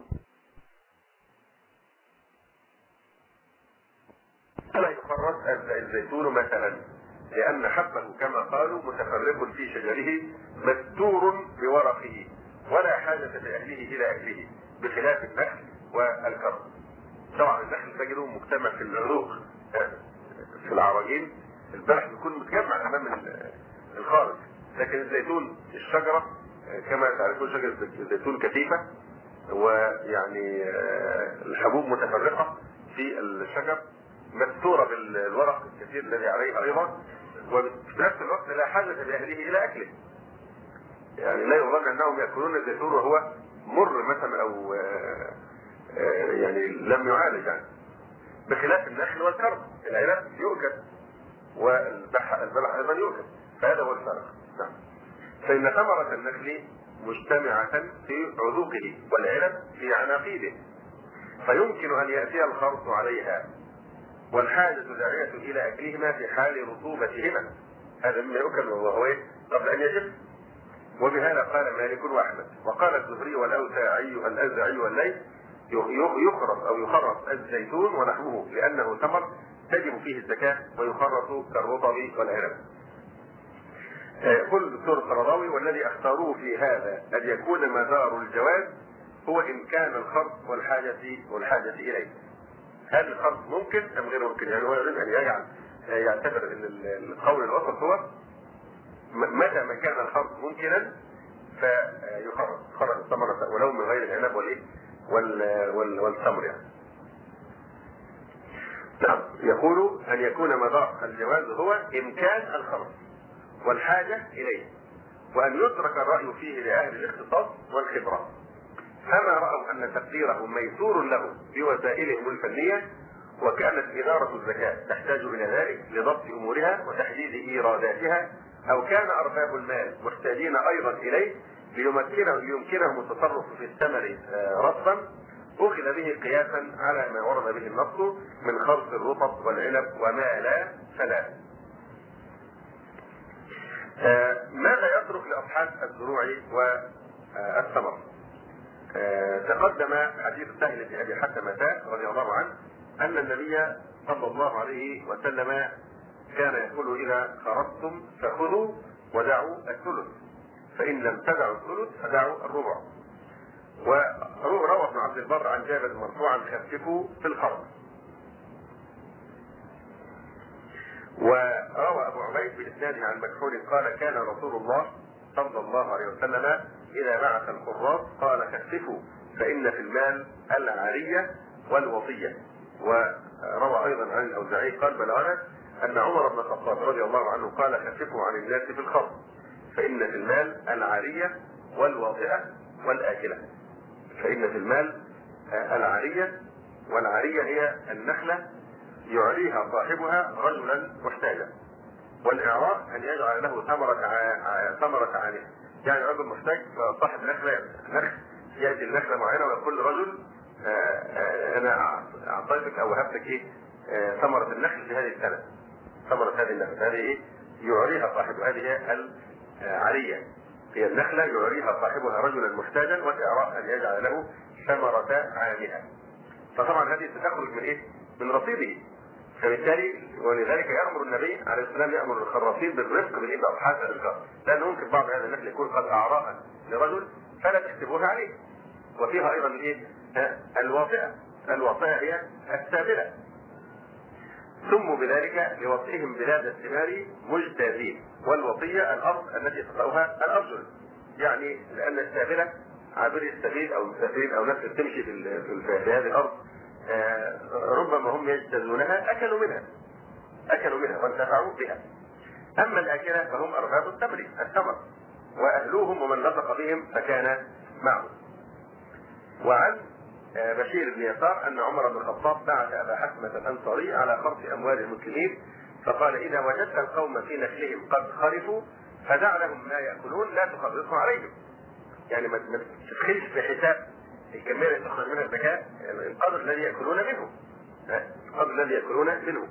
فلا يخرص الزيتون مثلا، لأن حبه كما قالوا متفرق في شجره مستور بورقه ولا حاجة لأهله إلى أكله، بخلاف النخل والكرم. طبعا النخل تجده مجتمع في العروق في العراجين، البلح بيكون متجمع أمام الخارج، لكن الزيتون الشجرة كما تعرفون شجرة الزيتون كثيفة، ويعني الحبوب متفرقة في الشجر مستورة بالورق الكثير الذي عليه أيضا، وفي نفس الوقت لا حاجة لأهله إلى أكله. يعني لا يظن أنهم يأكلون الزيتون وهو مر مثلا أو يعني لم يعالج يعني، بخلاف النخل والكرم. العنب يؤكل والبلح أيضا يؤكل، فهذا هو الفرق. نعم. فإن ثمرة النخل مجتمعة في عذوقه والعنب في عناقيده، فيمكن أن يأتي الخرص عليها والحاجة داعية إلى أكلهما في حال رطوبتهما. هذا مما يؤكل وهو قبل أن يجف. وبهذا قال مالك وأحمد، وقال الزهري والأوزاعي الأوزاعي والليث يخرص أو يخرص الزيتون ونحوه لأنه ثمر تجب فيه الزكاة ويخرص كالرطب والعنب. قل الدكتور القرضاوي: والذي اختاروه في هذا أن يكون مدار الجواز هو إمكان الخرص والحاجة والحاجة إليه. هل الخرص ممكن أم غير ممكن؟ يعني هو يريد أن يجعل يعتبر أن القول الوسط هو متى ما كان الخرص ممكنا فيخرص خرص الثمرة ولو من غير العنب والإيه والتمر يعني. نعم. يقول أن يكون مدار الجواز هو إمكان الخرص والحاجة إليه، وأن يترك الرأي فيه لأهل الاختصاص والخبرة، فما رأوا أن تقديره ميسور له بوسائلهم الفنية، وكانت إدارة الزكاة تحتاج إلى ذلك لضبط أمورها وتحديد إيراداتها، أو كان أرباب المال محتاجين أيضا إليه ليمكنهم التصرف في الثمر رصدا، أخذ به قياسا على ما ورد به النص من خرص الرطب والعنب وما لا فلا. ماذا يترك لأصحاب الزروع والثمر؟ تقدم حديث سهل بن أبي حكمة رضي الله عنه أن النبي صلى الله عليه وسلم كان يقول: إذا خرجتم فخذوا ودعوا الثلث، فإن لم تدعوا الثلث فدعوا الربع. وروى ابن عبد البر عن جابر مرفوعا: خففوا في الخرج. وروى أبو عبيد بإسناده عن مكحول قال: كان رسول الله صلى الله عليه وسلم إذا بعث القراص قال: خففوا فإن في المال العارية والوصية. وروى أيضا عن الأوزاعي قال: بلغنا أن عمر بن الخطاب رضي الله عنه قال: خففوا عن الناس في الخرج فإن في المال العارية والواطئة والآكلة. فإن في المال العارية، والعارية هي النخلة يعريها صاحبها رجلا محتاجا، والإعراء أن يجعل له ثمرة ثمرة عانية، يعني رجل محتاج صاحب نخلة نخل يأتي النخلة معينة ويقول لرجل أنا أعطيتك أو وهبتك إيه ثمرة النخل في هذه السنة، ثمرة هذه النخل هذه إيه يعريها صاحبها، هذه هي العارية، هي النخلة يعريها صاحبها رجلا محتاجا، والإعراء أن يجعل له ثمرة عامها. فطبعا هذه ستخرج من إيه؟ من رصيده. فبالتالي ولذلك يأمر النبي عليه السلام يأمر الخراصين بالرفق بالإبقاء حتى الإبقاء، لأنه ممكن بعض هذا النخل يكون قد أعراها لرجل فلا تكتبوها عليه. وفيها أيضا الإيه؟ الواطئة، الواطئة هي السابلة، سموا بذلك لوطئهم بلاد الثمار مجتازين، والوطية الأرض التي تطأها الأرجل، يعني لأن السابلة عابري السبيل أو المسافرين أو ناس تمشي في, في هذه الأرض آه ربما هم يجتازونها أكلوا منها أكلوا منها وانتفعوا بها. أما الآكلة فهم أرباب التمر الثمر، وأهلوهم ومن نطق بهم فكان معه. وعن بشير بن يسار ان عمر بن الخطاب بعث ابا حكمة الانصاري على خرص اموال المسلمين، فقال اذا وجدت القوم في نخلهم قد خرفوا فدع لهم ما ياكلون لا تخرصوا عليهم. يعني ما تدخلش في حساب الكميه اللي تخرج منها الزكاه، يعني القدر الذي ياكلون منه، القدر الذي ياكلون منه.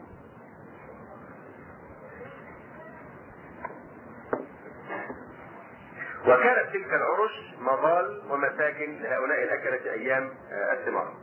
وكانت تلك العرش مظال ومساكن لهؤلاء الأكلة أيام الثمار.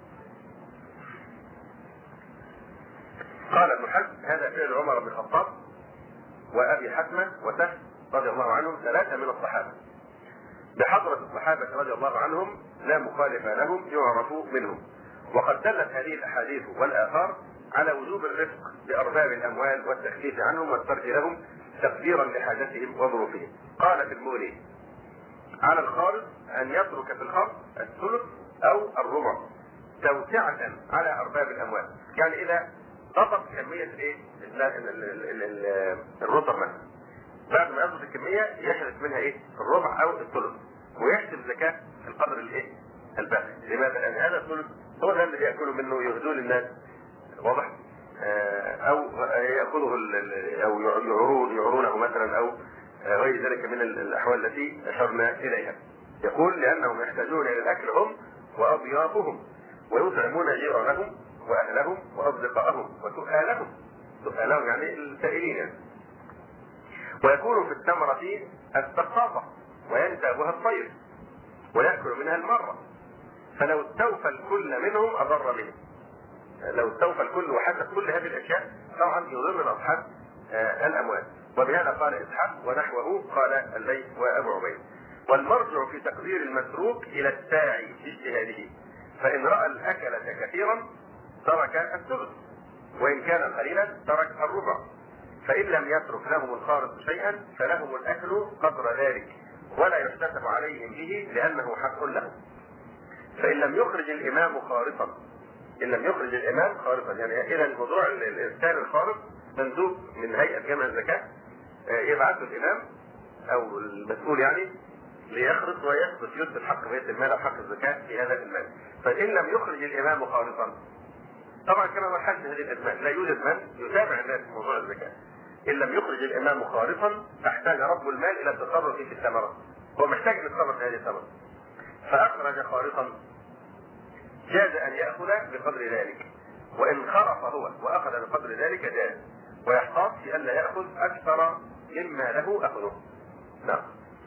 قال ابن حزم هذا فعل عمر بن الخطاب وأبي حكمة وسهل رضي الله عنهم ثلاثة من الصحابة. بحضرة الصحابة رضي الله عنهم لا مخالف لهم يعرف منهم. وقد دلت هذه الأحاديث والآثار على وجوب الرفق بأرباب الأموال والتخفيف عنهم والترك لهم تقديرا لحاجتهم وظروفهم. قال في المغني على الخارج ان يترك في الخرص الثلث او الربع توسعة على ارباب الاموال. يعني اذا ضبط كمية ايه الرطب مثلا، بعد ما يضبط الكمية يحدث منها ايه الربع او الثلث ويحسب زكاة القدر الايه الباقي. لماذا؟ لان هذا الثلث هو ده اللي بياكلوا منه يهدون للناس، واضح؟ او ياكله او يعرون يعرونه مثلا او غير ذلك من الاحوال التي اشرنا اليها. يقول لانهم يحتاجون الى الاكل هم واضيافهم ويطعمون جيرانهم واهلهم واصدقائهم وسؤالهم، سؤالهم يعني السائلين يعني. ويكون في الثمرة السقاطة وينتابها الطير ويأكل منها المرة، فلو استوفى الكل منهم اضر منهم. لو استوفى الكل وحسب كل هذه الاشياء طبعا يضر اصحاب الاموال. وبهذا قال اسحاق ونحوه قال الليث وابو عبيد. والمرجع في تقدير المتروك الى الساعي في اجتهاده، فان راى الاكلة كثيرا ترك الثلث وان كان قليلا ترك الربع، فان لم يترك لهم الخارج شيئا فلهم الاكل قدر ذلك ولا يحتسب عليهم به لانه حق لهم. فان لم يخرج الامام خارصا، ان لم يخرج الامام خارصا يعني اذا موضوع الانسان الخارص مندوب من هيئة جمع الزكاة يبعث الامام او المسؤول يعني ليخرج ويثبت يثبت حق بيت المال او حق الزكاة في هذا المال. فان لم يخرج الامام خالصا، طبعا كما مرحلة هذه الازمان لا يوجد من يتابع الناس في موضوع الزكاة. ان لم يخرج الامام خالصا احتاج رب المال الى التصرف في الثمرة، هو محتاج يتصرف في هذه الثمرة، فاخرج خالصا جاز ان ياخذ بقدر ذلك، وان خرف هو واخذ بقدر ذلك جاز، ويحتاط في ان لا ياخذ اكثر مما له اخذه. نعم.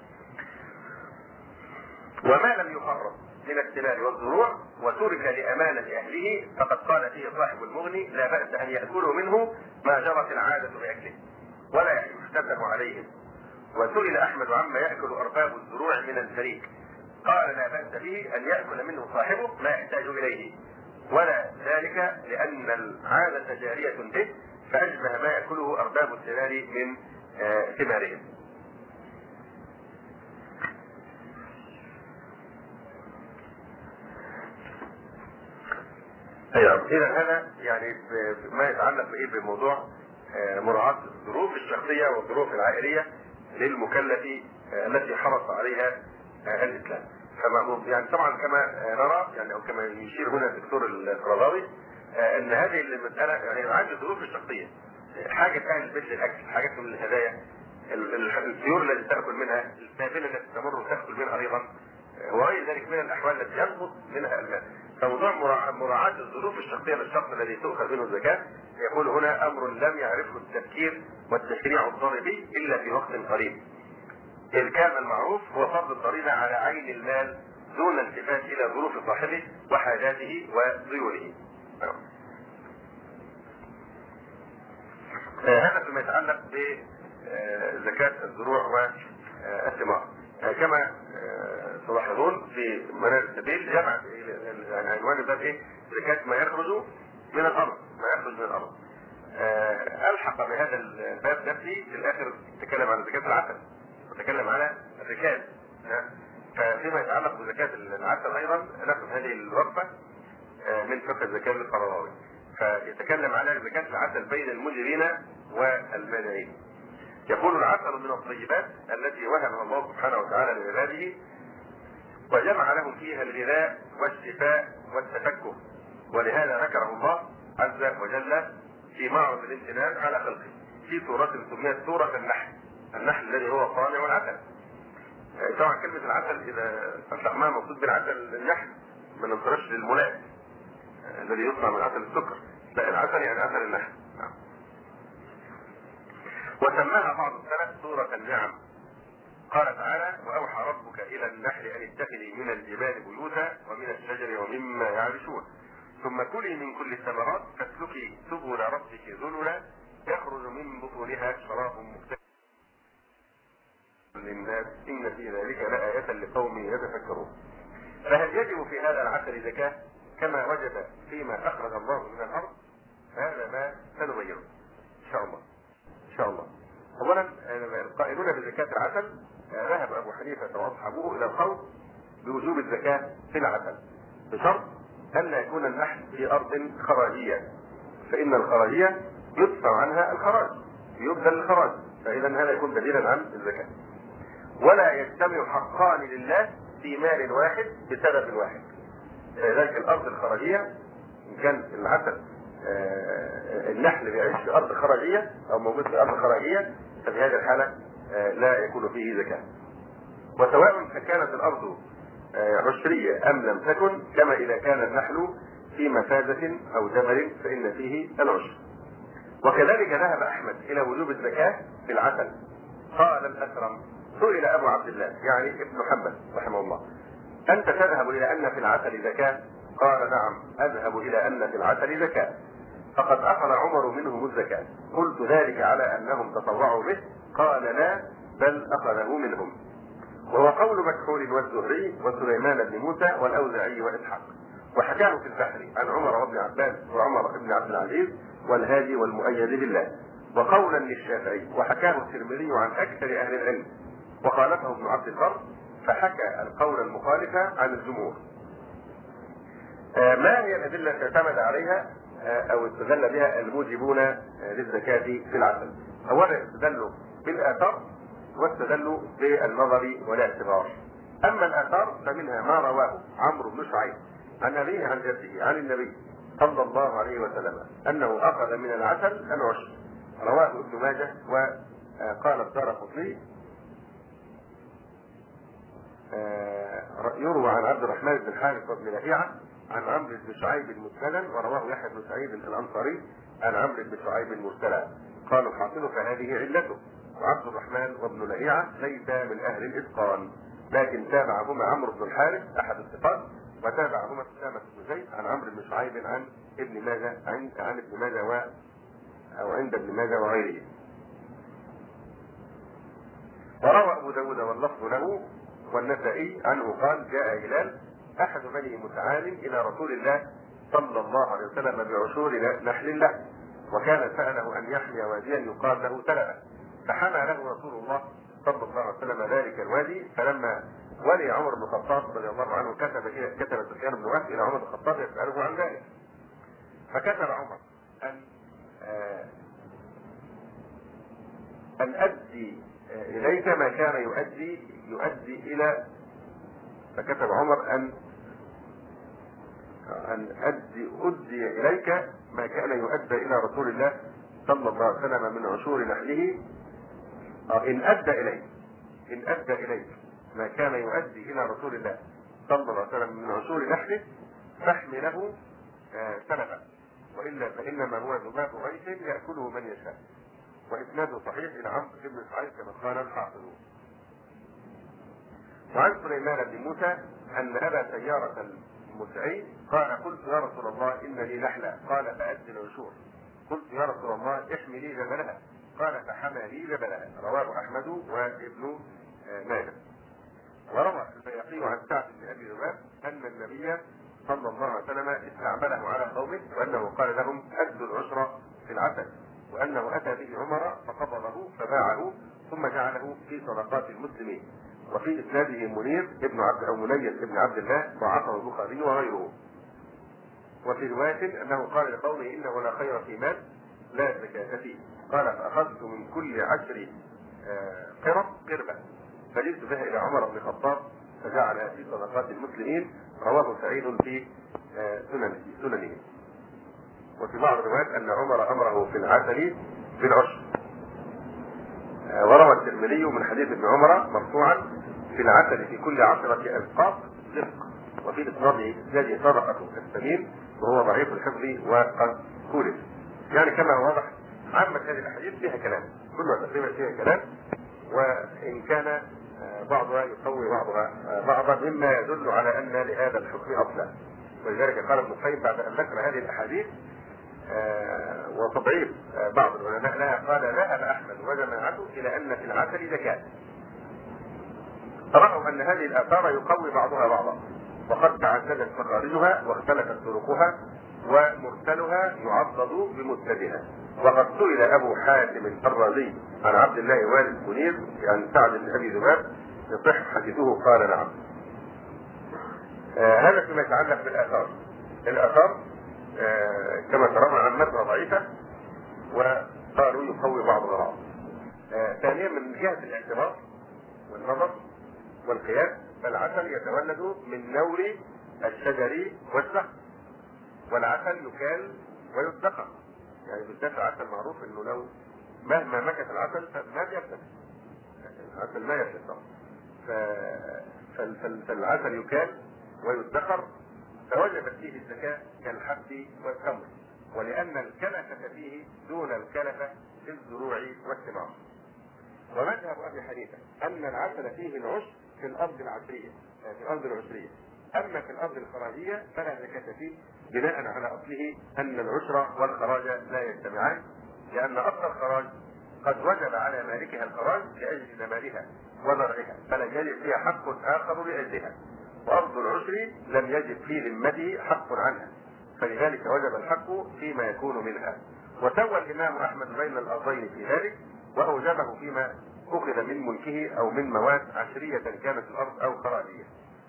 وما لم يخرج من الثمار والزروع وترك لامانه اهله فقد قال فيه صاحب المغني لا باس ان ياكلوا منه ما جرت العاده باكله ولا يحتسب عليهم. وسئل احمد عما ياكل ارباب الزروع من الفريق، قال لا باس به ان ياكل منه صاحبه ما يحتاج اليه، ولا ذلك لان العاده جاريه به فاشبه ما ياكله ارباب الثمار من ثمارهم. ايوه اذا هذا يعني ما يتعلق بايه بموضوع مراعاه الظروف الشخصيه والظروف العائليه للمكلف التي حرص عليها الاسلام. فما يعني طبعا كما نرى يعني او كما يشير هنا الدكتور القرضاوي ان هذه المساله يعني عند الظروف الشخصيه حاجه اهل البيت للاكل، حاجات من الهدايا، الطيور التي تاكل منها، السافنه التي تمر وتاكل منها ايضا، وغير ذلك من الاحوال التي ينقص منها المال. فموضوع مراعاه الظروف الشخصيه للشخص الذي تؤخذ منه الزكاه يقول هنا امر لم يعرفه التفكير والتشريع الضريبي الا في وقت قريب، إذ كان المعروف هو فرض الضريبة على عين المال دون التفات إلى ظروف صاحبه وحاجاته وديونه. هذا فيما يتعلق بزكاة الزروع والثمار. كما تلاحظون في منازل السبيل جمع عنوان الباب ايه؟ زكاة ما يخرج من الأرض، ما يخرج من الأرض. ألحق بهذا الباب نفسي في الآخر تكلم عن زكاة العسل، وتكلم على الركاز. ففيما يتعلق بزكاة العسل أيضا نأخذ هذه الوقفة من فقه الزكاة القرضاوي، فيتكلم على زكاة العسل بين المجرين والمانعين. يقول العسل من الطيبات التي وهبها الله سبحانه وتعالى لعباده وجمع لهم فيها الغذاء والشفاء والتفكه، ولهذا ذكره الله عز وجل في معرض الامتنان على خلقه في سورة سميت سورة النحل، النحل الذي هو صانع العسل. طبعا كلمة العسل إذا أطلقناها مقصود بالعسل النحل، ما ننظرش للملاء الذي يصنع من عسل السكر، لا العسل يعني عسل النحل. وسماها بعض السلف سورة النعم. قال تعالى: وأوحى ربك إلى النحل أن اتخذي من الجبال بيوتا ومن الشجر ومما يعرشون ثم كلي من كل الثمرات فاسلكي سبل ربك ذللا يخرج من بطونها شراب مختلف للناس إن في ذلك لآية لقوم يتفكرون. فهل يجب في هذا العسل زكاة كما وجب فيما أخرج الله من الأرض؟ هذا ما سنبينه إن شاء الله. إن شاء الله. أولا القائلون بزكاة العسل ذهب أبو حنيفة وأصحابه إلى القول بوجوب الزكاة في العسل بشرط أن لا يكون النحل في أرض خراجية، فإن الخراجية يدفع عنها الخراج، يبذل الخراج، فإذا هذا يكون بديلا عن الزكاة. ولا يجتمع حقان لله في مال واحد بسبب واحد. لذلك الأرض الخراجية إن كان العسل النحل بيعيش في أرض خراجية أو موجود في أرض خراجية ففي هذه الحالة لا يكون فيه زكاة. وسواء كانت الأرض عشرية أم لم تكن، كما إذا كان النحل في مفازة أو جبل فإن فيه العشر. وكذلك ذهب أحمد إلى وجوب الزكاة في العسل. قال الأثرم: سئل أبو عبد الله يعني ابن حنبل رحمه الله: أنت تذهب إلى أن في العسل زكاة؟ قال: نعم أذهب إلى أن في العسل زكاة، فقد أخذ عمر منهم الزكاة. قلت: ذلك على أنهم تطوعوا به؟ قال: لا، بل أخذه منهم. وهو قول مكحول والزهري وسليمان بن موسى والأوزاعي وإسحاق. وحكاه في البحر عن عمر وابن عباس وعمر بن عبد العزيز والهادي والمؤيد بالله. وقولا للشافعي، وحكاه الترمذي عن أكثر أهل العلم، وخالفه ابن عبد البر فحكى القول المخالف عن الجمهور. ما هي الأدلة التي اعتمد عليها أو استدل بها الموجبون للزكاة في العسل؟ أولا استدلوا بالآثار واستدلوا بالنظر والاعتبار. أما الآثار فمنها ما رواه عمرو بن شعيب عن أبيه عن جده عن النبي صلى الله عليه وسلم أنه أخذ من العسل العشر، رواه ابن ماجه. وقال الدارقطني يروى عن عبد الرحمن بن الحارث بن لهيعة عن عمرو بن شعيب مسندا، ورواه يحيى بن سعيد الأنصاري عن عمرو بن شعيب مرسلا. قال الحاصل فهذه علته، وعبد الرحمن وابن لهيعة ليس من أهل الإتقان، لكن تابعهما عمرو بن الحارث أحد الثقات، وتابعهما أسامة بن زيد عن عمرو بن شعيب عن ابن ماجه عن عن ابن ماجه و أو عند ابن ماجه وغيره. وروى أبو داود واللفظ له والنسائي عنه قال: جاء هلال أحد بني متعال إلى رسول الله صلى الله عليه وسلم بعشور نحل له، وكان سأله أن يحمي واديا يقال له سلبة، فحمى له رسول الله صلى الله عليه وسلم ذلك الوادي. فلما ولي عمر بن الخطاب رضي الله عنه كتب كتب سفيان بن وهب إلى عمر بن الخطاب يسأله عن ذلك، فكتب عمر أن آه أن أدي إليك ما كان يؤدي يؤدي إلى فكتب عمر أن أن أدي أدي إليك ما كان يؤدى إلى رسول الله صلى الله عليه وسلم من عشور نحله. إن أدى إليك إن أدى إليك ما كان يؤدي إلى رسول الله صلى الله عليه وسلم من عشور نحله فاحمله سلبا، وإلا فإنما هو ذباب غيث يأكله من يشاء. وإسناده صحيح إلى عمرو بن شعيب كما قال الحافظ. وعن سليمان بن موسى أن أبا سيارة المسعي قال: قلت يا رسول الله إن لي نحلة، قال: فأد العشور. قلت يا رسول الله احمي لي جبلها، قال: فحمى لي جبلها. رواه أحمد وابن ماجه. وروى البيهقي عن سعد بن أبي ذباب أن النبي صلى الله عليه وسلم استعمله على قومه، وأنه قال لهم: أدوا العشر في العسل، وأنه أتى به عمر فقبضه فباعه ثم جعله في صدقات المسلمين. وفي إسناده منير ابن عبد أو منير ابن عبد الله ضعفه البخاري وغيره. وفي رواية أنه قال لقومه: إنه لا خير في مال لا زكاة فيه. قال: فأخذت من كل عشر قرب قربة فجئت بها إلى عمر بن الخطاب فجعلها في صدقات المسلمين. رواه سعيد في سننه. وفي بعض الروايات أن عمر أمره في العسل بالعشر. وروى الترمذي من حديث ابن عمر مرفوعا: في العسل في كل عشرة أسقاط رزق. وفي إسناده الذي صدقة السمين وهو ضعيف الحفظ وقد خولف. يعني كما هو واضح عامة هذه الأحاديث فيها كلام، كلها تقريبا فيها كلام، وإن كان بعضها يقوي بعضها بعضا مما يدل على أن لهذا الحكم أصلا. ولذلك قال ابن القيم بعد أن ذكر هذه الأحاديث وتضعيف بعض العلماء لها قال: ذهب أحمد وجماعته إلى أن في العسل زكاة. رأوا أن هذه الآثار يقوي بعضها بعضا، وقد تعددت مخارجها واختلفت طرقها، ومرسلها يعضد بمسندها. وقد سئل أبو حاتم الرازي عن عبد الله والد منير عن سعد بن أبي ذباب يصح حديثه قال: نعم. آه هذا فيما يتعلق بالآثار. الآثار آه كما ترون عمتها ضعيفة، وقالوا يقوي بعضها بعض. آه ثانيا من جهة الاعتبار والنظر والقياس، فالعسل يتولد من نور الشجر والزهر، والعسل يكال ويدخر. يعني بالذات العسل معروف انه لو مهما مكث العسل فما بيفلت، العسل ما يفلت. فالعسل يكال ويدخر، فوجبت فيه الزكاة كالحب والتمر، ولأن الكلفة فيه دون الكلفة في الزروع والثمار. ومذهب أبي حنيفة أن العسل فيه العشر في الأرض العشرية، في الأرض العشرية، أما في الأرض الخراجية فلا زكاة فيه، بناء على أصله أن العشر والخراج لا يجتمعان، لأن أصل الخراج قد وجب على مالكها الخراج لأجل نمائها وزرعها، فلم يجب فيها حق آخر لأجلها. وأرض العشر لم يجب في ذمته حق عنها، فلذلك وجب الحق فيما يكون منها. وسوى الإمام أحمد بين الأرضين في ذلك، وأوجبه فيما أخذ من ملكه أو من مواد عشرية كانت الأرض أو خراجية.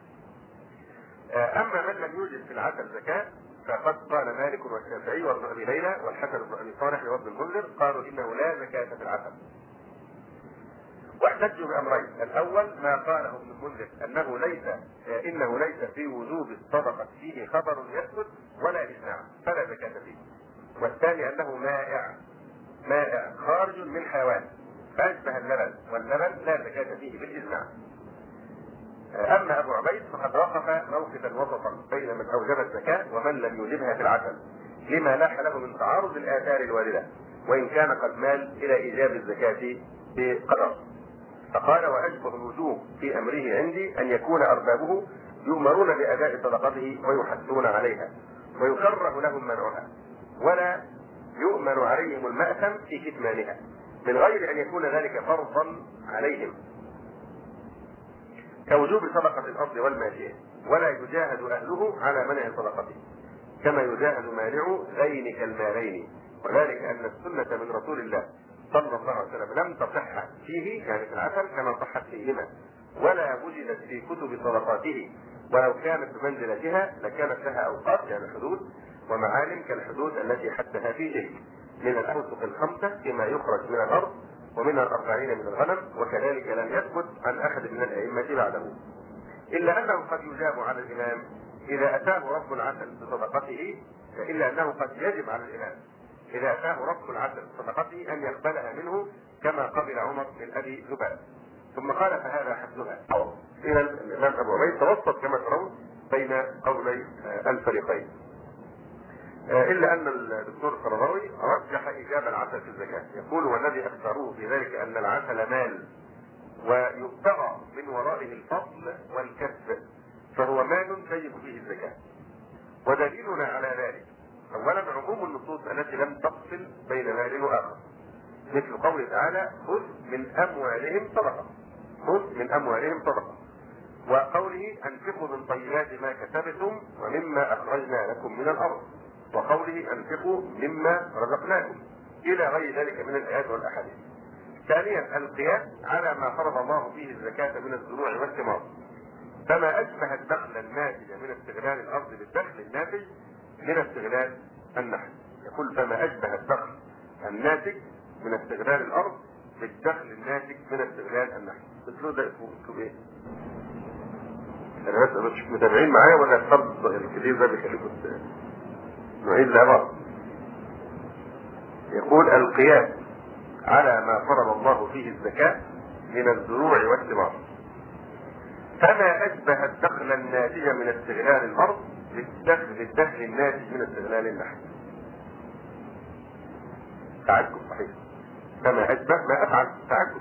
أما من لم يوجد في العسل زكاة فقد قال مالك والشافعي وابن أبي ليلى والحسن بن أبي صالح وابن المنذر قالوا إنه لا زكاة في العسل. واحتجوا بأمرين: الأول ما قاله ابن المنذر أنه ليس إنه ليس في وجوب الصدقة فيه خبر يثبت ولا إجماع فلا زكاة فيه. والثاني أنه مائع مائع خارج من حيوان فأشبه اللبن، واللبن لا زكاة فيه بالإجماع. أما أبو عبيد فقد وقف موقفا وسطا بين من أوجب الزكاة ومن لم يوجبها في العسل، لما لاح له من تعارض الآثار الواردة، وإن كان قد مال إلى إيجاب الزكاة بقدر. فقال: وأشبه الوجوب في أمره عندي أن يكون أربابه يؤمرون بأداء صدقته ويحثون عليها، ويكره لهم منعها، ولا يؤمن عليهم المأثم في كتمانها، من غير أن يكون ذلك فرضا عليهم كوجوب صدقة الأرض والماشية، ولا يجاهد أهله على منع صدقته كما يجاهد مانع ذين كالمالين. وذلك أن السنة من رسول الله صلى الله عليه وسلم لم تصح فيه، يعني في العسل، كما صحت فيهما، ولا وجدت في كتب صدقاته، ولو كانت بمنزلتها لكانت لها أوقات، يعني حدود ومعالم كالحدود التي حدها في شيء من الأوسق الخمسة فيما يخرج من الأرض ومن الأربعين من الغنم، وكذلك لم يثبت عن أحد من الأئمة بعده، إلا أنه قد يجاب على الإمام إذا أتاه رب العسل بصدقته، إلا أنه قد يجب على الإمام إذا أتاه رب العسل بصدقته أن يقبلها منه كما قبل عمر من أبي ذباب. ثم قال: فهذا حدها. إذا الإمام أبو عبيد توسط كما ترون بين قولي الفريقين، إلا أن الدكتور القرضاوي رجح إيجاب العسل في الزكاة، يقول: والذي اختاروه في ذلك أن العسل مال ويبتغى من ورائه الفضل والكسب، فهو مال تجب فيه الزكاة. ودليلنا على ذلك أولا عموم النصوص التي لم تفصل بين مال وآخر، مثل قوله تعالى: خذ من أموالهم صدقة، خذ من أموالهم صدقة، وقوله: أنفقوا من طيبات ما كسبتم ومما أخرجنا لكم من الأرض، وقوله: أنفقوا مما رزقناكم، إلى غير ذلك من الآيات والأحاديث. ثانيا القياس على ما فرض الله فيه الزكاة من الزروع والثمار، فما أشبه الدخل الناتج من استغلال الأرض بالدخل الناتج من استغلال النحل. يقول: فما أشبه الدخل الناتج من استغلال الأرض بالدخل الناتج من استغلال النحل. مثل ده اسمه ايه؟ الرسم مش مش متابعين معايا ولا الطرد الكبير ده بيخليكم نعيد العبارة. يقول القياس على ما فرض الله فيه الزكاة من الزروع والثمار، فما أشبه الدخل الناتج من استغلال الأرض بالدخل الدخل الناتج من استغلال النحل. تعجب صحيح، فما أشبه ما أفعل تعجب.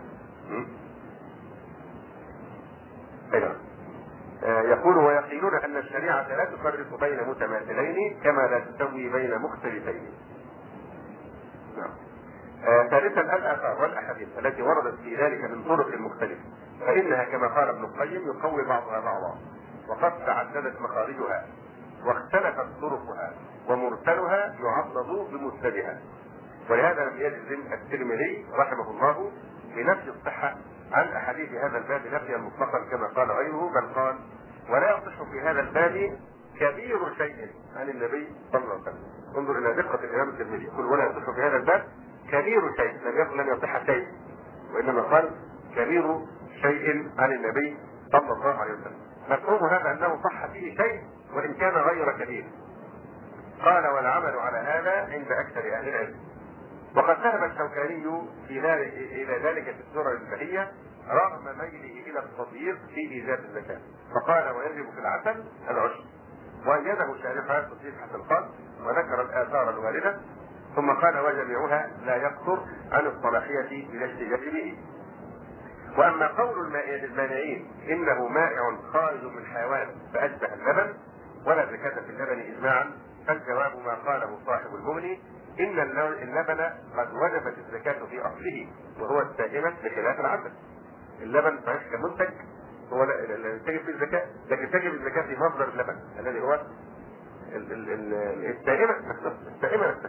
أيضا يقول ويقولون أن الشريعة لا تفرق بين متماثلين كما لا تسوي بين مختلفين. نعم. آه ثالثا الآثار والأحاديث التي وردت في ذلك من طرق مختلفة، فإنها كما قال ابن القيم يقوي بعضها بعضا، وقد تعددت مخارجها واختلفت طرقها ومرسلها يعضد بمسندها. ولهذا لم يجزم الترمذي رحمه الله بنفي الصحة عن أحاديث هذا الباب نفيا مطلقا كما قال غيره، بل قال ولا يصح في هذا الباب كبير شيء عن النبي صلى الله عليه وسلم. انظر إلى دقة الإمام الترمذي، يقول ولا يصح في هذا الباب كبير شيء، لم يقل لن يصح شيء، وإنما قال كبير شيء عن النبي صلى الله عليه وسلم. مفهوم هذا أنه صح فيه شيء وإن كان غير كبير. قال والعمل على هذا عند أكثر أهل العلم. وقد ذهب الشوكاني إلى ذلك في السورة البهية رغم ميله إلى التضييق في إيجاب الزكاة، فقال ويجب في العسل العشر، وأيده شارحها تصحيح حسن قال وذكر الآثار الواردة، ثم قال وجميعها لا يقصر عن الصلاحية إلى الاحتجاج به. وأما قول المانعين إنه مائع خارج من حيوان فأشبه اللبن ولا زكاة في اللبن إجماعا، فالجواب ما قاله صاحب المغني إن اللبن قد وجبت الزكاة في أصله وهو السائمة بخلاف العسل. اللبن صحيح كمنتج هو لا تجب في الزكاة، لكن تجب الزكاة في مصدر اللبن الذي هو السائمة السائمة نفسها.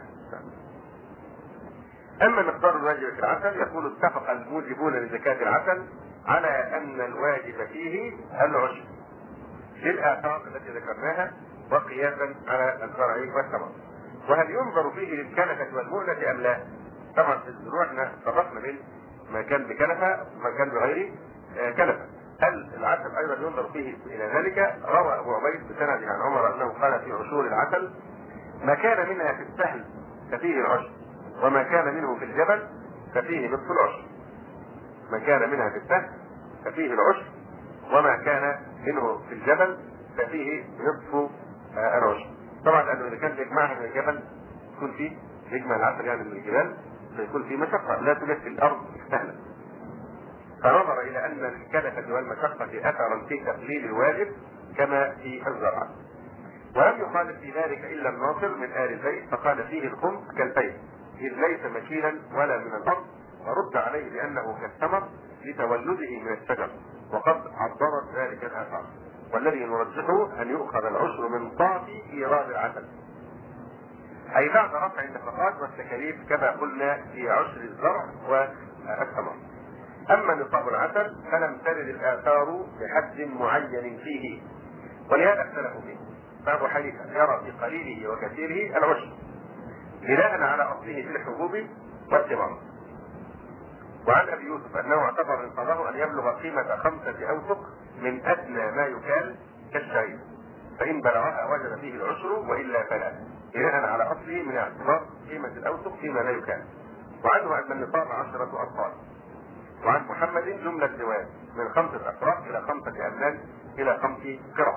أما مقدار الواجب في العسل يقول اتفق الموجبون لزكاة العسل على أن الواجب فيه العشر للآثار التي ذكرناها وقياسا على الزرع والثمر. وهل ينظر فيه للكلفة والمؤنة أم لا؟ طبعا في الزروع احنا فرقنا بين ما كان بكلفة وما كان بغير كلفة. هل العسل أيضا ينظر فيه إلى ذلك؟ روى أبو عبيد بسند عن عمر أنه قال في عشور العسل ما كان منها في السهل ففيه العشر، وما كان منه في الجبل ففيه نصف العشر. ما كان منها في السهل ففيه العشر، وما كان منه في الجبل ففيه نصف العشر. طبعا لأنه إذا كان يجمعها من الجبل يكون فيه يجمع العسل يعني من الجبال فيكون فيه مشقة لا توجد في الأرض سهلة. فنظر إلى أن الكلفة والمشقة أثرا في تقليل الواجب كما في الزرع. ولم يخالف في ذلك إلا الناصر من آل زيد فقال فيه الخمس كالفيل إذ ليس مكيلا ولا من الأرض، ورد عليه بأنه كالثمر لتولده من الشجر، وقد عبرت ذلك الآثار. والذي نرجحه أن يؤخذ العشر من طافي إيراد العسل، أي بعد رفع النفقات والتكاليف كما قلنا في عشر الزرع والثمر. أما نصاب العسل فلم ترد الآثار بحد معين فيه، ولهذا اختلفوا فيه. فأبو حنيفة يرى في قليله وكثيره العشر بناء على أصله في الحبوب والثمار. وعن أبي يوسف أنه اعتبر نصابه أن يبلغ قيمة خمسة أوسق من أدنى ما يكال كالشعير، فإن بلغها وجد فيه العشر وإلا فلا، بناء على أصله من اعتبار قيمة الأوسق فيما لا يكال. وعنه أن النصاب عشرة أطفال. وعن محمد جملة زواج من خمسة أفراد إلى خمسة أبنان إلى خمس قرى.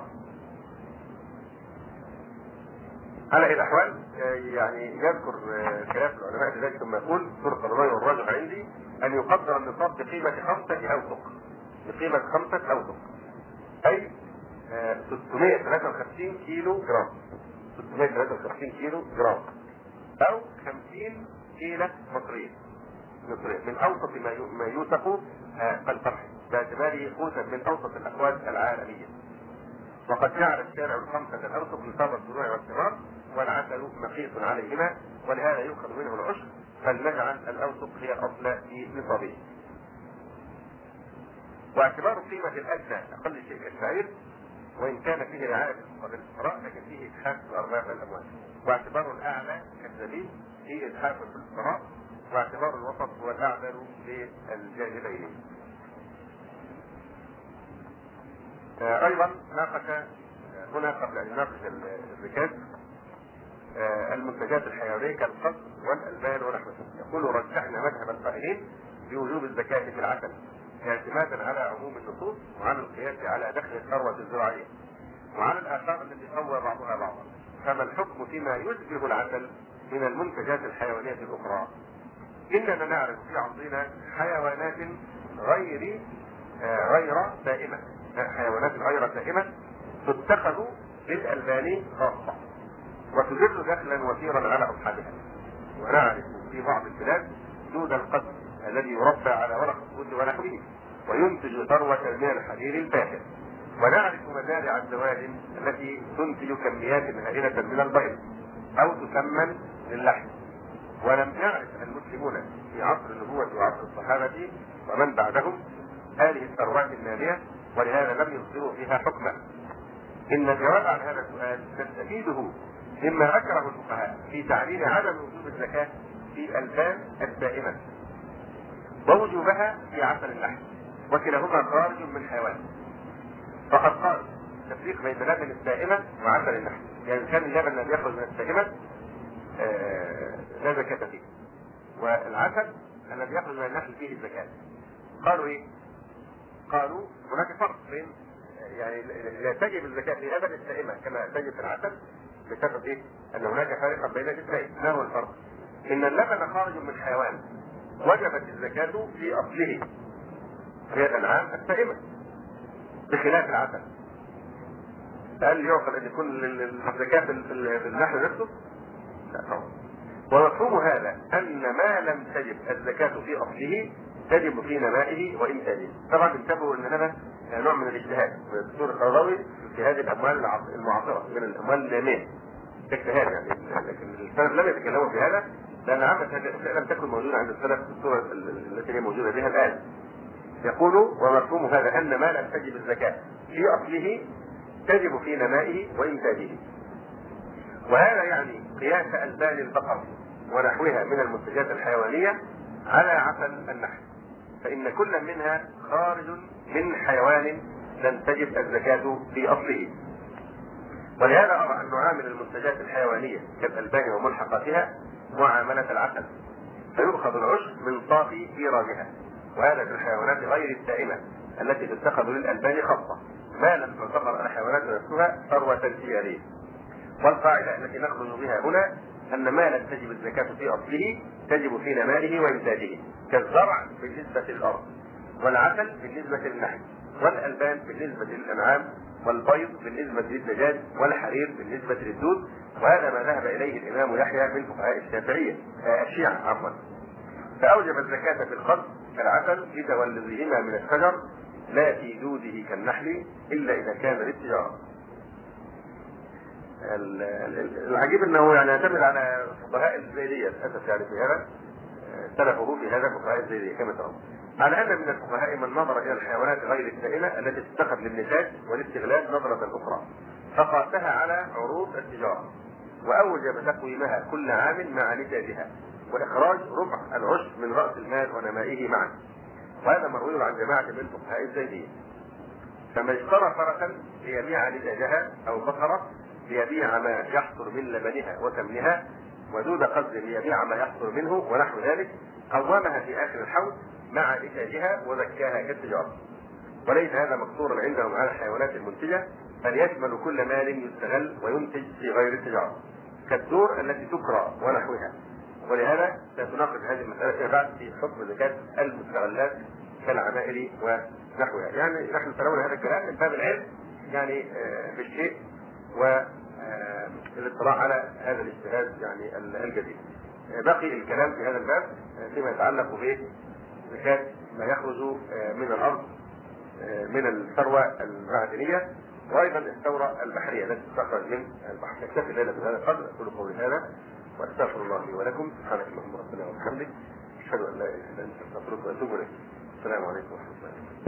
على أي الأحوال يعني يذكر خلاف العلماء في ذلك ثم يقول فرق الرأي والراجح عندي أن يقدر النصاب بقيمة خمسة أوسق، بقيمة خمسة أوسق أي ستمائة وثلاثة وخمسين كيلو جرام، ستمائة وثلاثة وخمسين كيلو جرام أو خمسين كيلة مصرية مصرية من أوسط ما يوثق كالفرح باعتباره قوتا من أوسط الأقوال العالمية. وقد جعل الشارع الخمسة الأوسط نصاب الزروع والثمار، والعسل مقيس عليهما، ولهذا يؤخذ منه العشر، فلنجعل الأوسط هي الأصل في نصابه. واعتبار القيمة الأدنى أقل شيء الشعير وإن كان فيه رعاية للفقراء لكن فيه إجحاف الأرباب والأموال، واعتبار الأعلى كالزبيب فيه إجحاف الفقراء، واعتبار الوسط هو الأعدل للجانبين. ايضا ناقش هنا قبل ان يناقش الزكاة المنتجات الحيوانية كالقص والألبان ونحوها. يقول رجحنا مذهب القائلين بوجوب الزكاة في العسل اعتمادا على عموم النصوص وعلى القياس على دخل الثروة الزراعية وعلى الآثار التي قوى بعضها بعضا. فما الحكم فيما يشبه العسل من المنتجات الحيوانية الأخرى؟ إننا نعرف في عصرنا حيوانات غير غير دائمة، حيوانات غير دائمة تتخذ للألبان خاصة وتدر دخلا وفيرا على أصحابها. ونعرف في بعض البلاد دود القصر الذي يربى على ورق السود ونحوه وينتج ثروة من الحرير الفاخر. ونعرف مزارع الزواج التي تنتج كميات هائلة من البيض أو تسمن للحم. ولم يعرف المسلمون في عصر النبوة وعصر الصحابة ومن بعدهم هذه الثروات المالية، ولهذا لم يصدروا فيها حكما. إن الجواب عن هذا السؤال نستفيده مما ذكره الفقهاء في تعليل عدم وجوب الزكاة في الألبان الدائمة ووجوبها في عسل اللحم، وكلاهما خارج من حيوان. فقد قال تفريق بين اللبن الدائمة وعسل اللحم، يعني كان اللبن الذي يخرج من الدائمة آه لا زكاة فيه، والعسل الذي يخرج من النحل فيه الزكاة. قالوا ايه؟ قالوا هناك فرق بين يعني لا تجب الزكاة في اللبن الدائمة كما تجب في العسل بسبب ايه؟ ان هناك فرقا بين الاثنين. ما هو الفرق؟ ان اللبن خارج من حيوان وجبت الزكاة في اصله في الانعام الدائمة بخلاف العسل. هل يعقل ان يكون الزكاة في النحل نفسه؟ لا طبعا. ومفهوم هذا ان ما لم تجب الزكاة في اصله تجب في نمائه وانتاجه. طبعا انتبهوا ان هذا نوع من الاجتهاد من الدكتور القرضاوي في هذه الاموال المعاصره من الاموال الناميه. اجتهاد يعني، لكن السلف لم يتكلموا في هذا لان عامه لم تكن موجوده عند السلف في الصوره التي هي موجوده بها الان. يقولوا ومفهوم هذا ان ما لم تجب الزكاه في اصله تجب في نمائه وانتاجه. وهذا يعني قياس البان البقر ونحوها من المنتجات الحيوانيه على عسل النحل، فإن كل منها خارج من حيوان لم تجب الزكاة في أصله. ولهذا أرى أن نعامل المنتجات الحيوانية كالألبان وملحقاتها معاملة العسل، فيؤخذ العشر من صافي إيرادها، وهذا في الحيوانات غير الدائمة التي تتخذ للألبان خاصة ما لم تعتبر الحيوانات نفسها ثروة تجارية. والقاعدة التي نخرج بها هنا أن ما لم تجب الزكاة في أصله تجب في نمائه وإنتاجه، كالزرع بالنسبة للأرض، والعسل بالنسبة للنحل، والألبان بالنسبة للأنعام، والبيض بالنسبة للدجاج، والحرير بالنسبة للدود. وهذا ما ذهب إليه الإمام يحيى من فقهاء الشافعية الشيعة عفوا. فأوجب الزكاة في الخضر كالعسل لتولدهما من الشجر لا في دوده كالنحل إلا إذا كان للتجارة. العجيب انه يعني يعتمد على فقهاء الزيديه للاسف، يعني في هذا سلفه في هذا فقهاء الزيديه كما ترون، على ان من الفقهاء من نظر الى الحيوانات غير الدائمه التي تتخذ للنتاج والاستغلال نظره اخرى فقاسها على عروض التجاره واوجب تقويمها كل عام مع نتاجها واخراج ربع العشر من راس المال ونمائه معا. وهذا مروي عن جماعه من فقهاء الزيديه. فمن اشترى فرسا ليبيع نتاجها او بقره ليبيع ما يحصل من لبنها وسمنها، ودود قصد ليبيع ما يحصل منه ونحو ذلك، قومها في اخر الحول مع نتاجها وزكاها كالتجاره. وليس هذا مقصورا عندهم على الحيوانات المنتجه، بل يشمل كل مال يستغل وينتج في غير التجاره كالدور التي تكرى ونحوها. ولهذا سنناقش هذه المساله بعد في حكم زكاه المستغلات كالعمائر ونحوها. يعني نحن ترون هذا الكلام من باب العلم يعني بالشيء والاطلاع على هذا الاجتهاد يعني الجديد. بقي الكلام في هذا الباب فيما يتعلق بزكاة ما يخرج من الارض من الثروة المعدنية وايضا الثورة البحرية التي تخرج من البحر. نكتفي الليلة بهذا القدر. اقول قولي هذا واستغفر الله لي ولكم. سبحانك اللهم ربنا وبحمدك اشهد ان لا اله الا انت استغفرك واتوب اليك. السلام عليكم ورحمة الله.